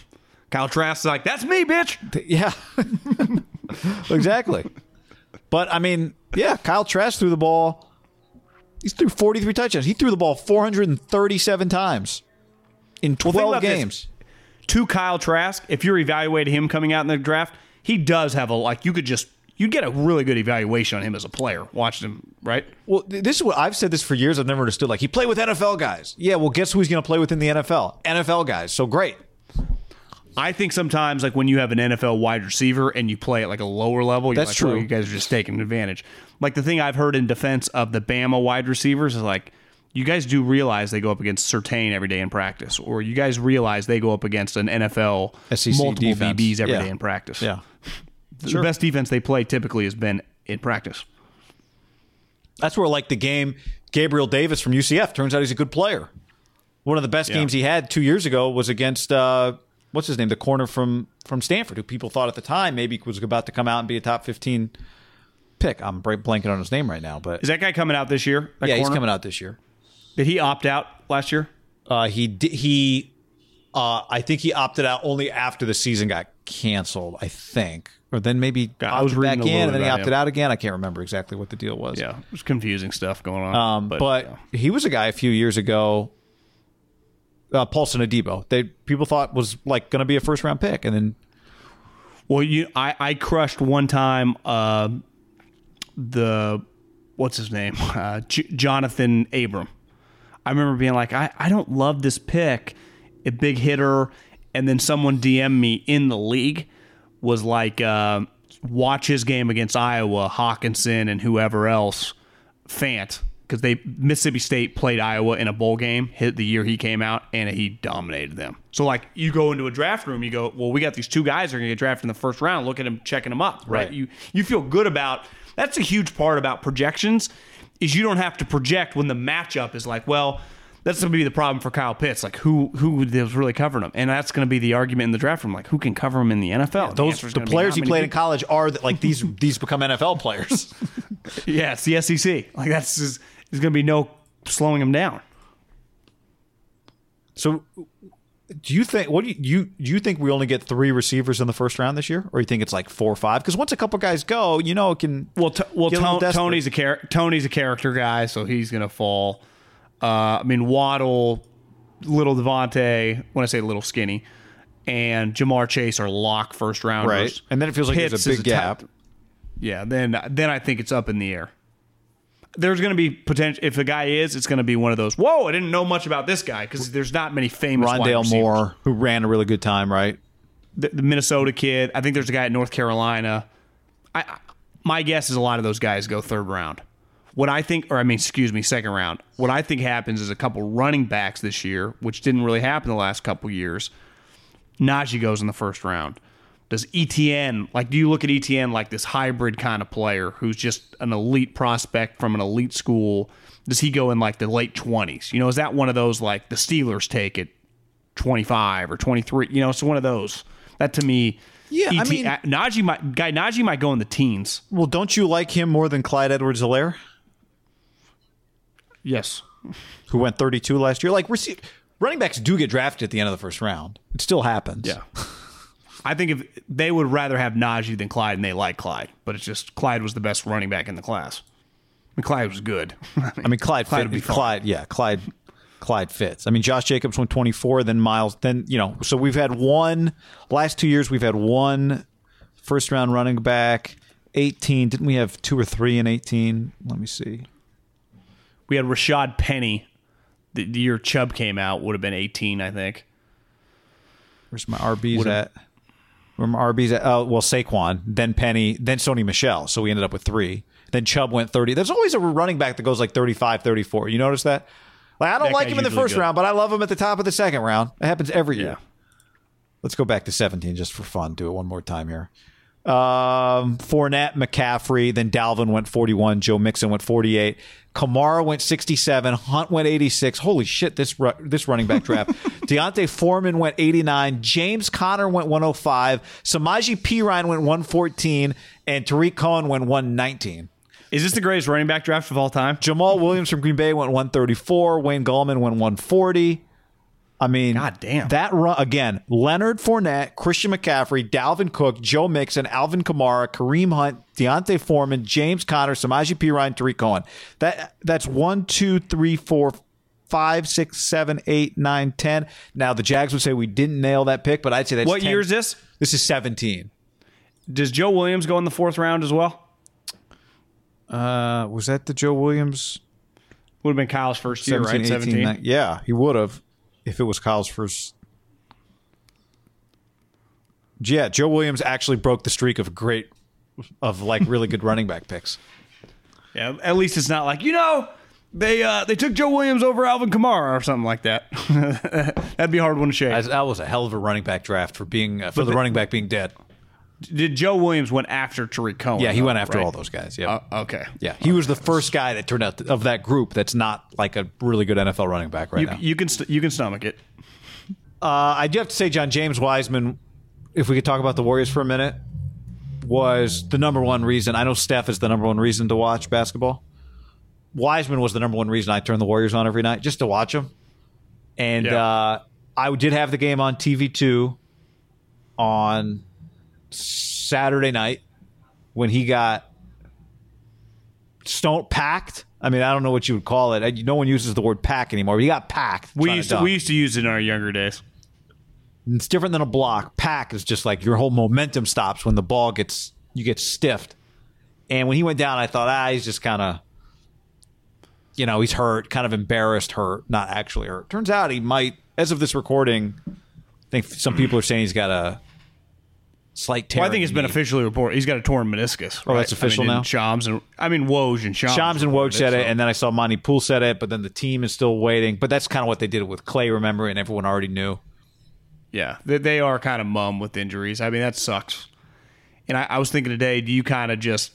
Kyle Trask is like, that's me, bitch. Yeah. Exactly. But, I mean, yeah, Kyle Trask threw the ball. He threw 43 touchdowns. He threw the ball 437 times in 12 games. To Kyle Trask, if you're evaluating him coming out in the draft, he does have you'd get a really good evaluation on him as a player, watching him, right? Well, this is what I've said this for years. I've never understood. Like, he played with NFL guys. Yeah, well, guess who he's going to play with in the NFL? NFL guys. So great. I think sometimes, like when you have an NFL wide receiver and you play at like a lower level, you're That's like, true. Oh, you guys are just taking advantage. Like the thing I've heard in defense of the Bama wide receivers is like, you guys do realize they go up against Surtain every day in practice, or you guys realize they go up against an NFL SEC multiple defense. DBs every Yeah. day in practice. Yeah. The best defense they play typically has been in practice. That's where, like, the game, Gabriel Davis from UCF, turns out he's a good player. One of the best games he had 2 years ago was against, what's his name, the corner from Stanford, who people thought at the time maybe was about to come out and be a top 15 pick. I'm blanking on his name right now. But Is that guy coming out this year? That yeah, corner? he's coming out this year. Did he opt out last year? I think he opted out only after the season got canceled, I think. Or then maybe I was opted back reading a little in, and bit then he about opted him. out again. I can't remember exactly what the deal was. Yeah, there's confusing stuff going on. But he was a guy a few years ago, Paulson Adebo, people thought was like going to be a first round pick, and then Well, I crushed one time what's his name? Jonathan Abram. I remember being like, I don't love this pick, a big hitter, and then someone DM'd me in the league was like, watch his game against Iowa, Hawkinson and whoever else, Fant, because Mississippi State played Iowa in a bowl game the year he came out, and he dominated them. So, like, you go into a draft room, you go, well, we got these two guys that are going to get drafted in the first round. Look at them, checking them up, right? You feel good about – that's a huge part about projections is you don't have to project when the matchup is like, well, that's going to be the problem for Kyle Pitts. Like, who is really covering him? And that's going to be the argument in the draft room. Like, who can cover him in the NFL? the players he played in college are like these become NFL players. Yeah, it's the SEC. Like, there's going to be no slowing him down. So, do you think you think we only get 3 receivers in the first round this year, or you think it's like 4 or 5? Because once a couple guys go, it can get a little desperate. Tony's a character guy, so he's going to fall. Waddle, little Devontae, when I say little skinny, and Jamar Chase are lock first rounders. Right, and then it feels like Pitts there's a big gap. Yeah, then I think it's up in the air. There's going to be potential. If the guy it's going to be one of those, whoa, I didn't know much about this guy, because there's not many famous wide Rondale receivers. Moore, who ran a really good time, right? The Minnesota kid. I think there's a guy at North Carolina. My guess is a lot of those guys go third round. Second round. What I think happens is a couple running backs this year, which didn't really happen the last couple years. Najee goes in the first round. Does ETN, do you look at ETN like this hybrid kind of player who's just an elite prospect from an elite school? Does he go in like the late 20s? Is that one of those like the Steelers take at 25 or 23? It's one of those. That to me, Yeah, Najee might go in the teens. Well, don't you like him more than Clyde Edwards-Helaire, Yes. who went 32 last year? Like, running backs do get drafted at the end of the first round. It still happens. Yeah. I think if they would rather have Najee than Clyde, and they like Clyde, but it's just Clyde was the best running back in the class. Clyde was good. Clyde would be fine. Clyde fits. Josh Jacobs went 24, then Miles, so we've had last 2 years we've had one first round running back. 18, didn't we have 2 or 3 in 18? Let me see. We had Rashad Penny. The year Chubb came out would have been 18, I think. Where's my RBs at? Where my RBs at? Oh, well, Saquon, then Penny, then Sony Michel. So we ended up with 3. Then Chubb went 30. There's always a running back that goes like 35, 34. You notice that? I don't like him in the first round, but I love him at the top of the second round. It happens every year. Let's go back to 17 just for fun. Do it one more time here. Fournette, McCaffrey, then Dalvin went 41. Joe Mixon went 48. Kamara went 67. Hunt went 86. Holy shit, this running back draft. Deontay Foreman went 89. James Conner went 105. Samaje Perine went 114. And Tariq Cohen went 119. Is this the greatest running back draft of all time? Jamal Williams from Green Bay went 134. Wayne Gallman went 140. I mean, God damn. That run again. Leonard Fournette, Christian McCaffrey, Dalvin Cook, Joe Mixon, Alvin Kamara, Kareem Hunt, Deontay Foreman, James Conner, Samaje Perine, Tariq Cohen. That's 1, 2, 3, 4, 5, 6, 7, 8, 9, 10. Now the Jags would say we didn't nail that pick, but I'd say that's What 10. year is this? This is 17. Does Joe Williams go in the 4th round as well? Was that the Joe Williams? Would have been Kyle's first year, 17, right? 18, 17. 19. Yeah, he would have if it was Kyle's first. Yeah, Joe Williams actually broke the streak of really good running back picks. Yeah, at least it's not like, they took Joe Williams over Alvin Kamara or something like that. That'd be a hard one to shake. That was a hell of a running back draft for the running back being dead. Did Joe Williams went after Tariq Cohen? Yeah, he went after right? all those guys. Yeah. Okay. Yeah, he was the first guy that turned out of that group that's not like a really good NFL running back right now. You can stomach it. I do have to say, John, James Wiseman, if we could talk about the Warriors for a minute, was the number one reason. I know Steph is the number one reason to watch basketball. Wiseman was the number one reason I turned the Warriors on every night, just to watch them. And I did have the game on TV2 on Saturday night when he got packed. I mean, I don't know what you would call it. No one uses the word pack anymore. But he got packed. We used to use it in our younger days. It's different than a block. Pack is just like your whole momentum stops when the ball you get stiffed. And when he went down, I thought, he's just kind of, he's hurt, kind of embarrassed, hurt, not actually hurt. Turns out he might, as of this recording, I think some people are saying he's got a slight tear. Well, I think it's been officially reported. He's got a torn meniscus. Right? Oh, that's official now? Woj and Shams. Shams and Woj said it, and then I saw Monty Poole said it, but then the team is still waiting. But that's kind of what they did with Clay, remember, and everyone already knew. Yeah, they are kind of mum with injuries. I mean, that sucks. And I was thinking today, do you kind of just,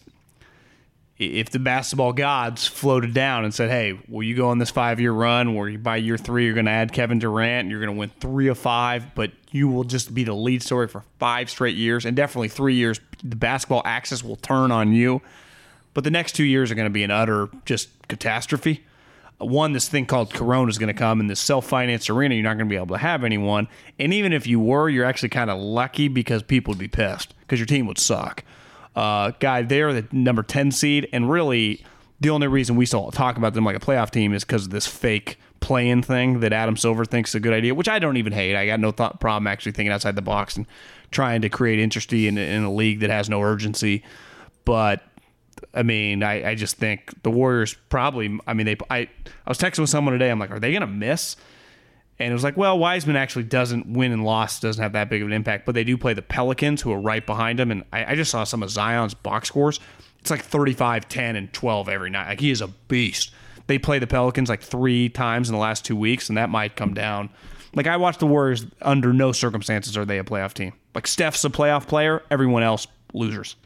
if the basketball gods floated down and said, hey, will you go on this 5-year run where by year 3 you're going to add Kevin Durant and you're going to win 3 of 5, but you will just be the lead story for 5 straight years, and definitely 3 years, the basketball axis will turn on you. But the next 2 years are going to be an utter just catastrophe. One, this thing called Corona is going to come in this self-financed arena. You're not going to be able to have anyone. And even if you were, you're actually kind of lucky because people would be pissed because your team would suck. Guy, they're the number 10 seed, and really the only reason we still talk about them like a playoff team is because of this fake play-in thing that Adam Silver thinks is a good idea, which I don't even hate. I got no problem actually thinking outside the box and trying to create interest in a league that has no urgency. But I mean, I just think the Warriors probably. I mean, I was texting with someone today. I'm like, are they going to miss? And it was like, well, Wiseman actually doesn't win and loss, doesn't have that big of an impact, but they do play the Pelicans, who are right behind him. And I just saw some of Zion's box scores. It's like 35, 10, and 12 every night. Like, he is a beast. They play the Pelicans like 3 times in the last 2 weeks, and that might come down. Like, I watch the Warriors, under no circumstances are they a playoff team. Like, Steph's a playoff player, everyone else, losers.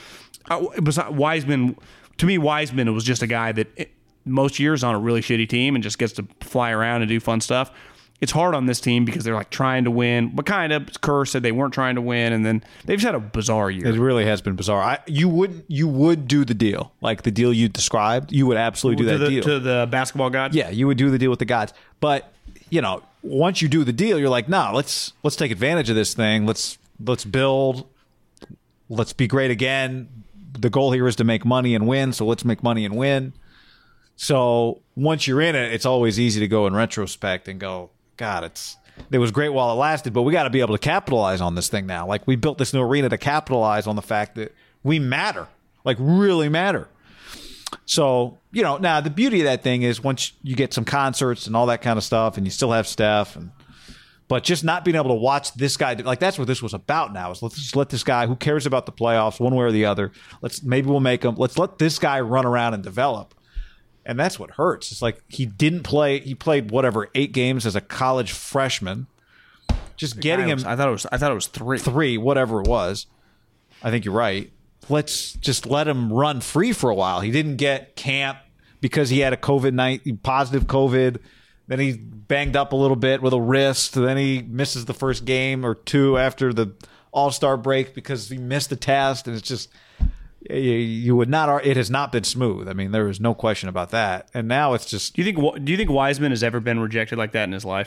Wiseman, to me, it was just a guy that most years on a really shitty team and just gets to fly around and do fun stuff. It's hard on this team because they're like trying to win, but kind of Kerr said they weren't trying to win, and then they've just had a bizarre year. It really has been bizarre. You would do the deal, like the deal you described. You would absolutely do that deal to the basketball gods. Yeah, you would do the deal with the gods. But once you do the deal, you're like, nah, let's take advantage of this thing. Let's build. Let's be great again. The goal here is to make money and win, so let's make money and win. So once you're in it, it's always easy to go in retrospect and go, God, it was great while it lasted, but we got to be able to capitalize on this thing now. Like, we built this new arena to capitalize on the fact that we matter, like really matter. So, now the beauty of that thing is once you get some concerts and all that kind of stuff, and you still have Steph, but just not being able to watch this guy, like, that's what this was about now, is let's just let this guy, who cares about the playoffs one way or the other, let's let this guy run around and develop. And that's what hurts. It's like he didn't play. He played 8 games as a college freshman. Just getting him. I thought it was 3. 3, whatever it was. I think you're right. Let's just let him run free for a while. He didn't get camp because he had a positive COVID. Then he banged up a little bit with a wrist. Then he misses the first game or 2 after the All-Star break because he missed the test. And it's just. You would not. It has not been smooth. I mean, there is no question about that. And now it's just. Do you think Wiseman has ever been rejected like that in his life?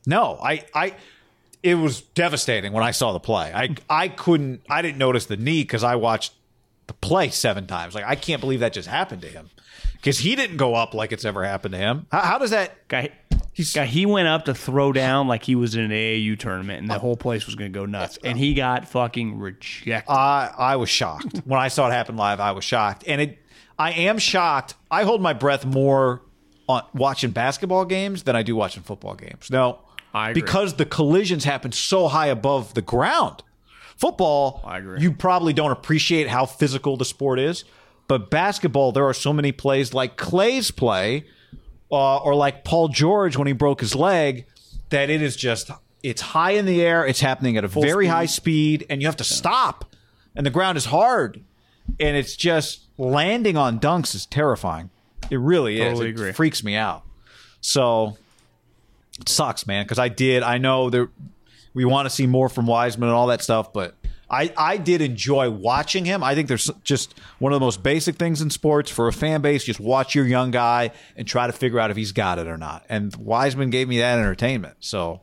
No, it was devastating when I saw the play. I didn't notice the knee because I watched the play 7 times. Like, I can't believe that just happened to him because he didn't go up like it's ever happened to him. How does that? He went up to throw down like he was in an AAU tournament, and the whole place was going to go nuts. And he got fucking rejected. I was shocked. When I saw it happen live, I was shocked. And I am shocked. I hold my breath more on watching basketball games than I do watching football games. No, I agree. Because the collisions happen so high above the ground. Football, I agree. You probably don't appreciate how physical the sport is. But basketball, there are so many plays like Clay's play or like Paul George when he broke his leg that it's high in the air. It's happening at a very high speed, and you have to stop. And the ground is hard. And it's just landing on dunks is terrifying. It really is. Totally It agree. freaks me out. So it sucks, man, because I know that we want to see more from Wiseman and all that stuff, but I did enjoy watching him. I think there's just one of the most basic things in sports for a fan base. Just watch your young guy and try to figure out if he's got it or not. And Wiseman gave me that entertainment. So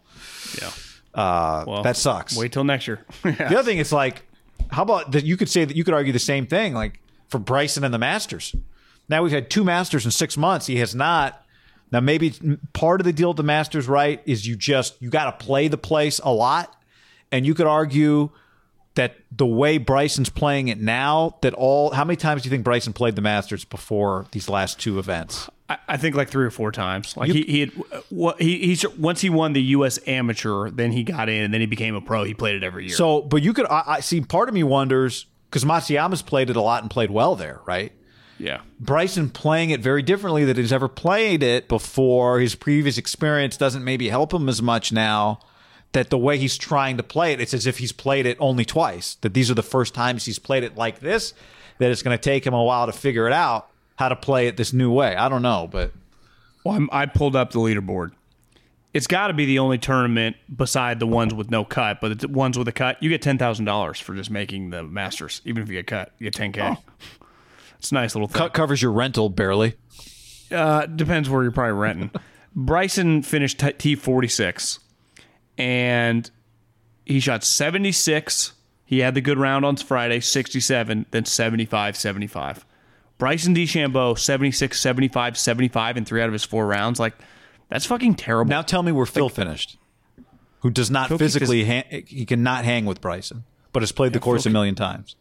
Yeah. that sucks. Wait till next year. The other thing is like, how about that? You could say that you could argue the same thing, like for Bryson and the Masters. Now we've had 2 Masters in 6 months. He has not. Now maybe part of the deal at the Masters, right, is you got to play the place a lot, and you could argue that the way Bryson's playing it now, how many times do you think Bryson played the Masters before these last 2 events? I think like 3 or 4 times. Like he once he won the U.S. Amateur, then he got in, and then he became a pro. He played it every year. So, but you could I see. Part of me wonders because Matsuyama's played it a lot and played well there, right? Yeah. Bryson playing it very differently than he's ever played it before. His previous experience doesn't maybe help him as much now. That the way he's trying to play it, it's as if he's played it only twice. That these are the first times he's played it like this. That it's going to take him a while to figure it out how to play it this new way. I don't know, but Well, I pulled up the leaderboard. It's got to be the only tournament beside the ones with no cut, but the ones with a cut, you get $10,000 for just making the Masters. Even if you get cut, you get $10K. Oh. It's a nice little thing. cut covers your rental barely. Depends where you're probably renting. Bryson finished T46, and he shot 76. He had the good round on Friday, 67, then 75, 75. Bryson DeChambeau, 76, 75, 75 in 3 out of his 4 rounds. Like, that's fucking terrible. Now tell me where Phil finished, who does not physically he cannot hang with Bryson, but has played the course a million times.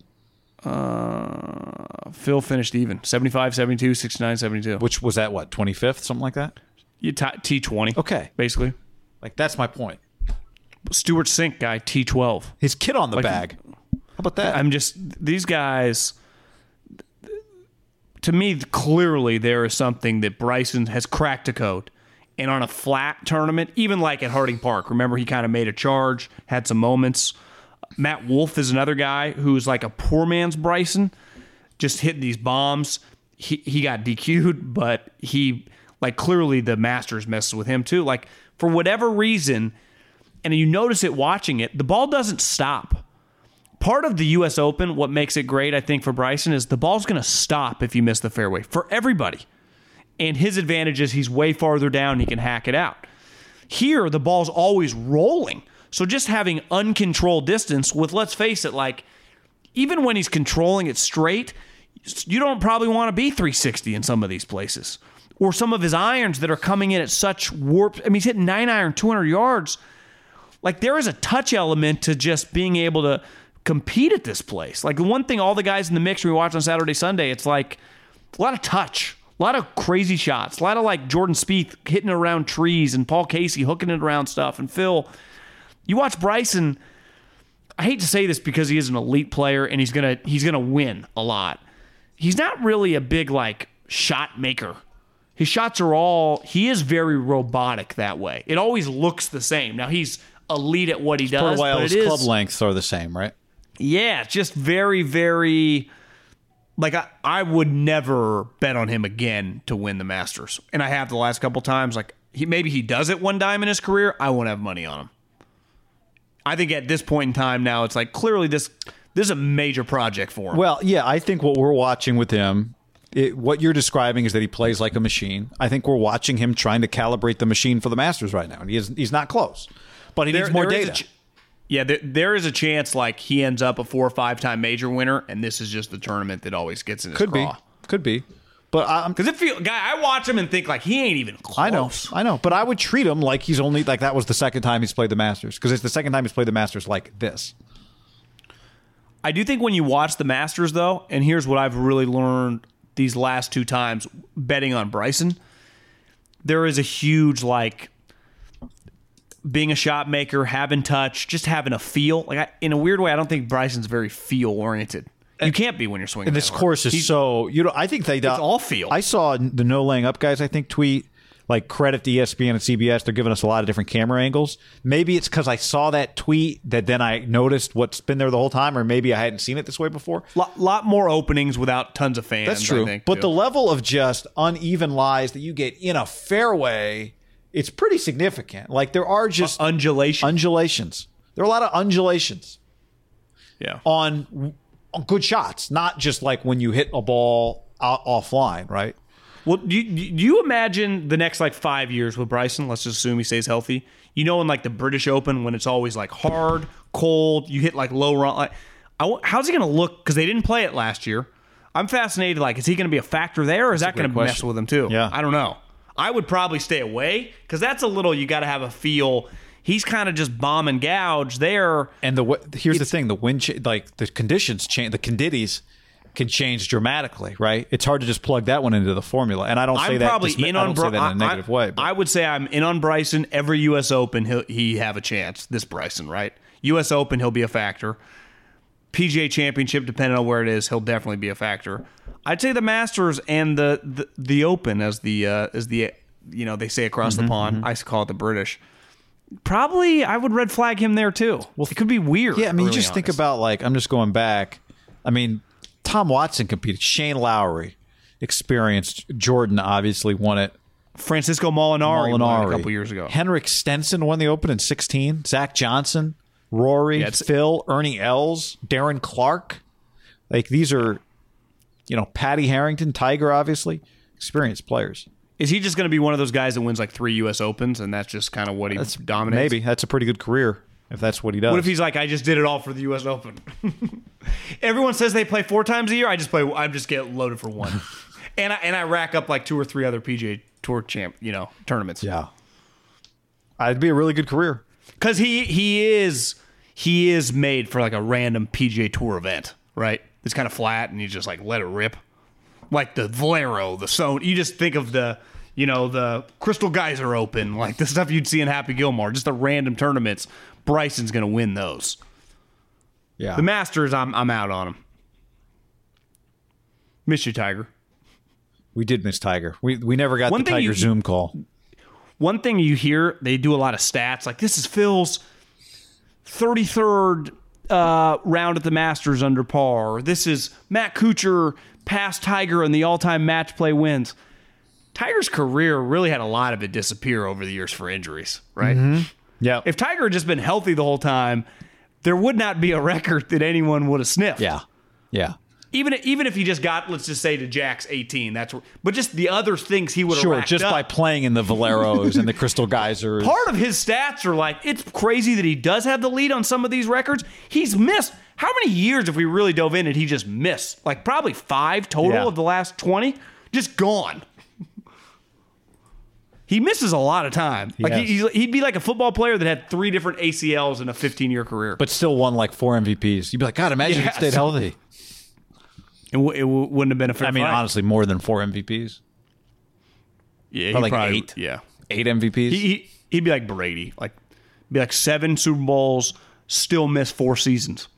Phil finished even, 75, 72, 69, 72. Which was at what, 25th, something like that? You T20. Okay. Basically. Like, that's my point. Stuart Sink guy, T12. His kid on the bag. How about that? I'm just, these guys, to me, clearly there is something that Bryson has cracked a code. And on a flat tournament, even like at Harding Park, remember he kind of made a charge, had some moments. Matt Wolff is another guy who's like a poor man's Bryson, just hitting these bombs. He got DQ'd, but he, like, clearly the Masters messes with him too. Like, for whatever reason, and you notice it watching it, the ball doesn't stop. Part of the U.S. Open, what makes it great, I think, for Bryson is the ball's going to stop if you miss the fairway for everybody. And his advantage is he's way farther down and he can hack it out. Here, the ball's always rolling. So just having uncontrolled distance with, let's face it, like, even when he's controlling it straight, you don't probably want to be 360 in some of these places. Or some of his irons that are coming in at such warp. I mean, he's hitting 9-iron, 200 yards. Like, there is a touch element to just being able to compete at this place. Like, the one thing all the guys in the mix we watch on Saturday, Sunday, it's like a lot of touch, a lot of crazy shots, a lot of like Jordan Spieth hitting it around trees and Paul Casey hooking it around stuff. And Phil, you watch Bryson, I hate to say this because he is an elite player and he's gonna win a lot. He's not really a big like shot maker. His shots are he is very robotic that way. It always looks the same. Now he's elite at what he does. For a while, but his club lengths are the same, right? Yeah, it's just very, very. Like, I would never bet on him again to win the Masters. And I have the last couple times. Like, maybe he does it one time in his career. I won't have money on him. I think at this point in time now, it's like clearly this is a major project for him. Well, yeah, I think what we're watching with him, what you're describing is that he plays like a machine. I think we're watching him trying to calibrate the machine for the Masters right now, and he's not close. But he needs more data. There is a chance like he ends up a 4 or 5 time major winner, and this is just the tournament that always gets in his craw. Could be. But because I watch him and think like he ain't even close. I know. But I would treat him like he's only like that was the second time he's played the Masters, because it's the second time he's played the Masters like this. I do think when you watch the Masters though, and here's what I've really learned these last 2 times betting on Bryson, there is a huge like being a shot maker, having touch, just having a feel. Like in a weird way, I don't think Bryson's very feel oriented. You can't be when you're swinging. And this course is so I think they it's all feel. I saw the No Laying Up guys, I think, tweet like credit to ESPN and CBS. They're giving us a lot of different camera angles. Maybe it's because I saw that tweet that then I noticed what's been there the whole time, or maybe I hadn't seen it this way before. Lot more openings without tons of fans. That's true. I think, but too. the level of just uneven lies that you get in a fairway, it's pretty significant. Like there are just undulations. There are a lot of undulations. Yeah. On good shots, not just like when you hit a ball offline, right? Well, do you imagine the next like 5 years with Bryson? Let's just assume he stays healthy. You know, in like the British Open, when it's always like hard, cold, you hit like low run. Like, how's he going to look? Because they didn't play it last year. I'm fascinated. Like, is he going to be a factor there, or is that going to mess with him too? Yeah, I don't know. I would probably stay away because that's a little. You got to have a feel. He's kind of just bomb and gouge there. And here's the thing: the wind, like the conditions change, the conditions can change dramatically, right? It's hard to just plug that one into the formula. And I don't say that in a negative way. But. I would say I'm in on Bryson. Every U.S. Open, he have a chance. This Bryson, right? U.S. Open, he'll be a factor. PGA Championship, depending on where it is, he'll definitely be a factor. I'd say the Masters and the Open as the they say across the pond. I call it the British. Probably, I would red flag him there too. Well, it could be weird. Yeah, I mean, just think about like I'm just going back. I mean, Tom Watson competed. Shane Lowry, experienced. Jordan obviously won it. Francisco Molinari won it a couple years ago. Henrik Stenson won the Open in 2016. Zach Johnson, Rory, Phil, Ernie Els, Darren Clark. Like these are, Patty Harrington, Tiger, obviously experienced players. Is he just going to be one of those guys that wins like 3 U.S. Opens and that's just kind of what he dominates? Maybe. That's a pretty good career if that's what he does. What if he's like, I just did it all for the U.S. Open? Everyone says they play 4 times a year. I just get loaded for 1. and I rack up like 2 or 3 other PGA Tour tournaments. Yeah. It'd be a really good career. Because he is made for like a random PGA Tour event, right? It's kind of flat and you just like let it rip. Like the Valero, the Sony. You just think of the Crystal Geyser Open, like the stuff you'd see in Happy Gilmore, just the random tournaments. Bryson's going to win those. Yeah. The Masters, I'm out on him. Miss you, Tiger. We did miss Tiger. We never got the Tiger Zoom call. One thing you hear, they do a lot of stats. Like, this is Phil's 33rd round at the Masters under par. This is Matt Kuchar past Tiger in the all-time match play wins. Tiger's career really had a lot of it disappear over the years for injuries, right? Mm-hmm. Yeah. If Tiger had just been healthy the whole time, there would not be a record that anyone would have sniffed. Yeah. Yeah. Even if he just got, let's just say, to Jack's 18, but just the other things he would have racked just up. by playing in the Valeros and the Crystal Geysers. Part of his stats are like, it's crazy that he does have the lead on some of these records. He's missed. How many years, if we really dove in, did he just miss? Like probably 5 total of the last 20? Just gone. He misses a lot of time. Like he'd be like a football player that had 3 different ACLs in a 15-year career. But still won like 4 MVPs. You'd be like, God, imagine if he stayed healthy. It wouldn't have been a fair fight. Honestly, more than 4 MVPs. Yeah, probably 8. Yeah, 8 MVPs. He'd be like Brady, be like 7 Super Bowls, still miss 4 seasons.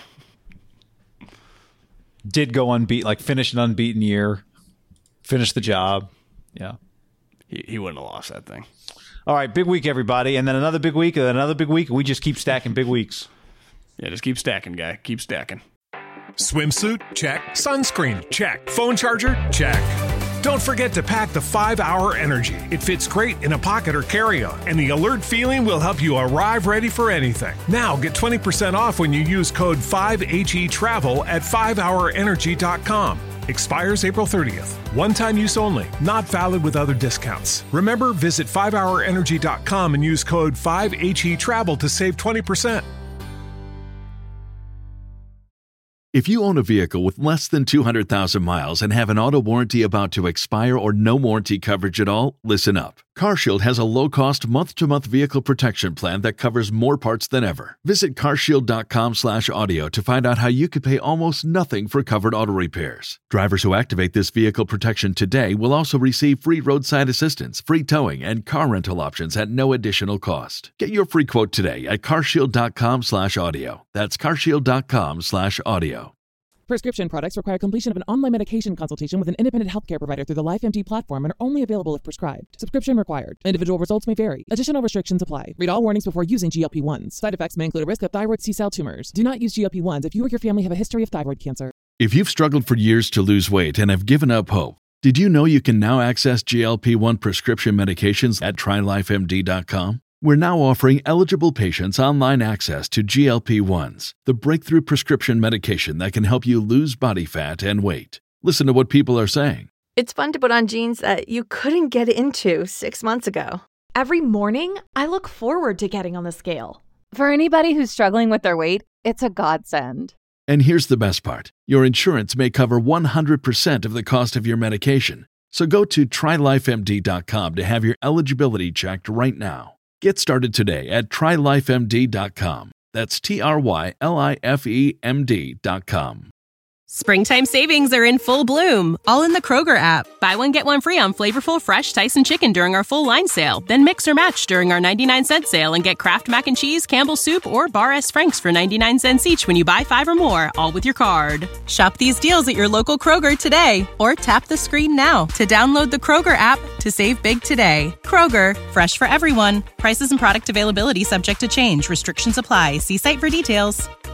Did go unbeaten, like finished an unbeaten year, finished the job. Yeah, he wouldn't have lost that thing. All right, big week, everybody, and then another big week, and then another big week. We just keep stacking big weeks. Yeah, just keep stacking, guy. Keep stacking. Swimsuit? Check. Sunscreen? Check. Phone charger? Check. Don't forget to pack the 5-Hour Energy. It fits great in a pocket or carry-on, and the alert feeling will help you arrive ready for anything. Now get 20% off when you use code 5HETRAVEL at 5hourenergy.com. Expires April 30th. One-time use only. Not valid with other discounts. Remember, visit 5hourenergy.com and use code 5HETRAVEL to save 20%. If you own a vehicle with less than 200,000 miles and have an auto warranty about to expire or no warranty coverage at all, listen up. CarShield has a low-cost month-to-month vehicle protection plan that covers more parts than ever. Visit carshield.com/audio to find out how you could pay almost nothing for covered auto repairs. Drivers who activate this vehicle protection today will also receive free roadside assistance, free towing, and car rental options at no additional cost. Get your free quote today at carshield.com/audio. That's carshield.com/audio. Prescription products require completion of an online medication consultation with an independent healthcare provider through the LifeMD platform and are only available if prescribed. Subscription required. Individual results may vary. Additional restrictions apply. Read all warnings before using GLP-1s. Side effects may include a risk of thyroid C-cell tumors. Do not use GLP-1s if you or your family have a history of thyroid cancer. If you've struggled for years to lose weight and have given up hope, did you know you can now access GLP-1 prescription medications at TryLifeMD.com? We're now offering eligible patients online access to GLP-1s, the breakthrough prescription medication that can help you lose body fat and weight. Listen to what people are saying. It's fun to put on jeans that you couldn't get into 6 months ago. Every morning, I look forward to getting on the scale. For anybody who's struggling with their weight, it's a godsend. And here's the best part. Your insurance may cover 100% of the cost of your medication. So go to TryLifeMD.com to have your eligibility checked right now. Get started today at TryLifeMD.com. That's TryLifeMD.com. Springtime savings are in full bloom, all in the Kroger app. Buy one, get one free on flavorful, fresh Tyson chicken during our full line sale. Then mix or match during our 99-cent sale and get Kraft Mac and Cheese, Campbell's Soup, or Bar S. Frank's for 99 cents each when you buy 5 or more, all with your card. Shop these deals at your local Kroger today, or tap the screen now to download the Kroger app to save big today. Kroger, fresh for everyone. Prices and product availability subject to change. Restrictions apply. See site for details.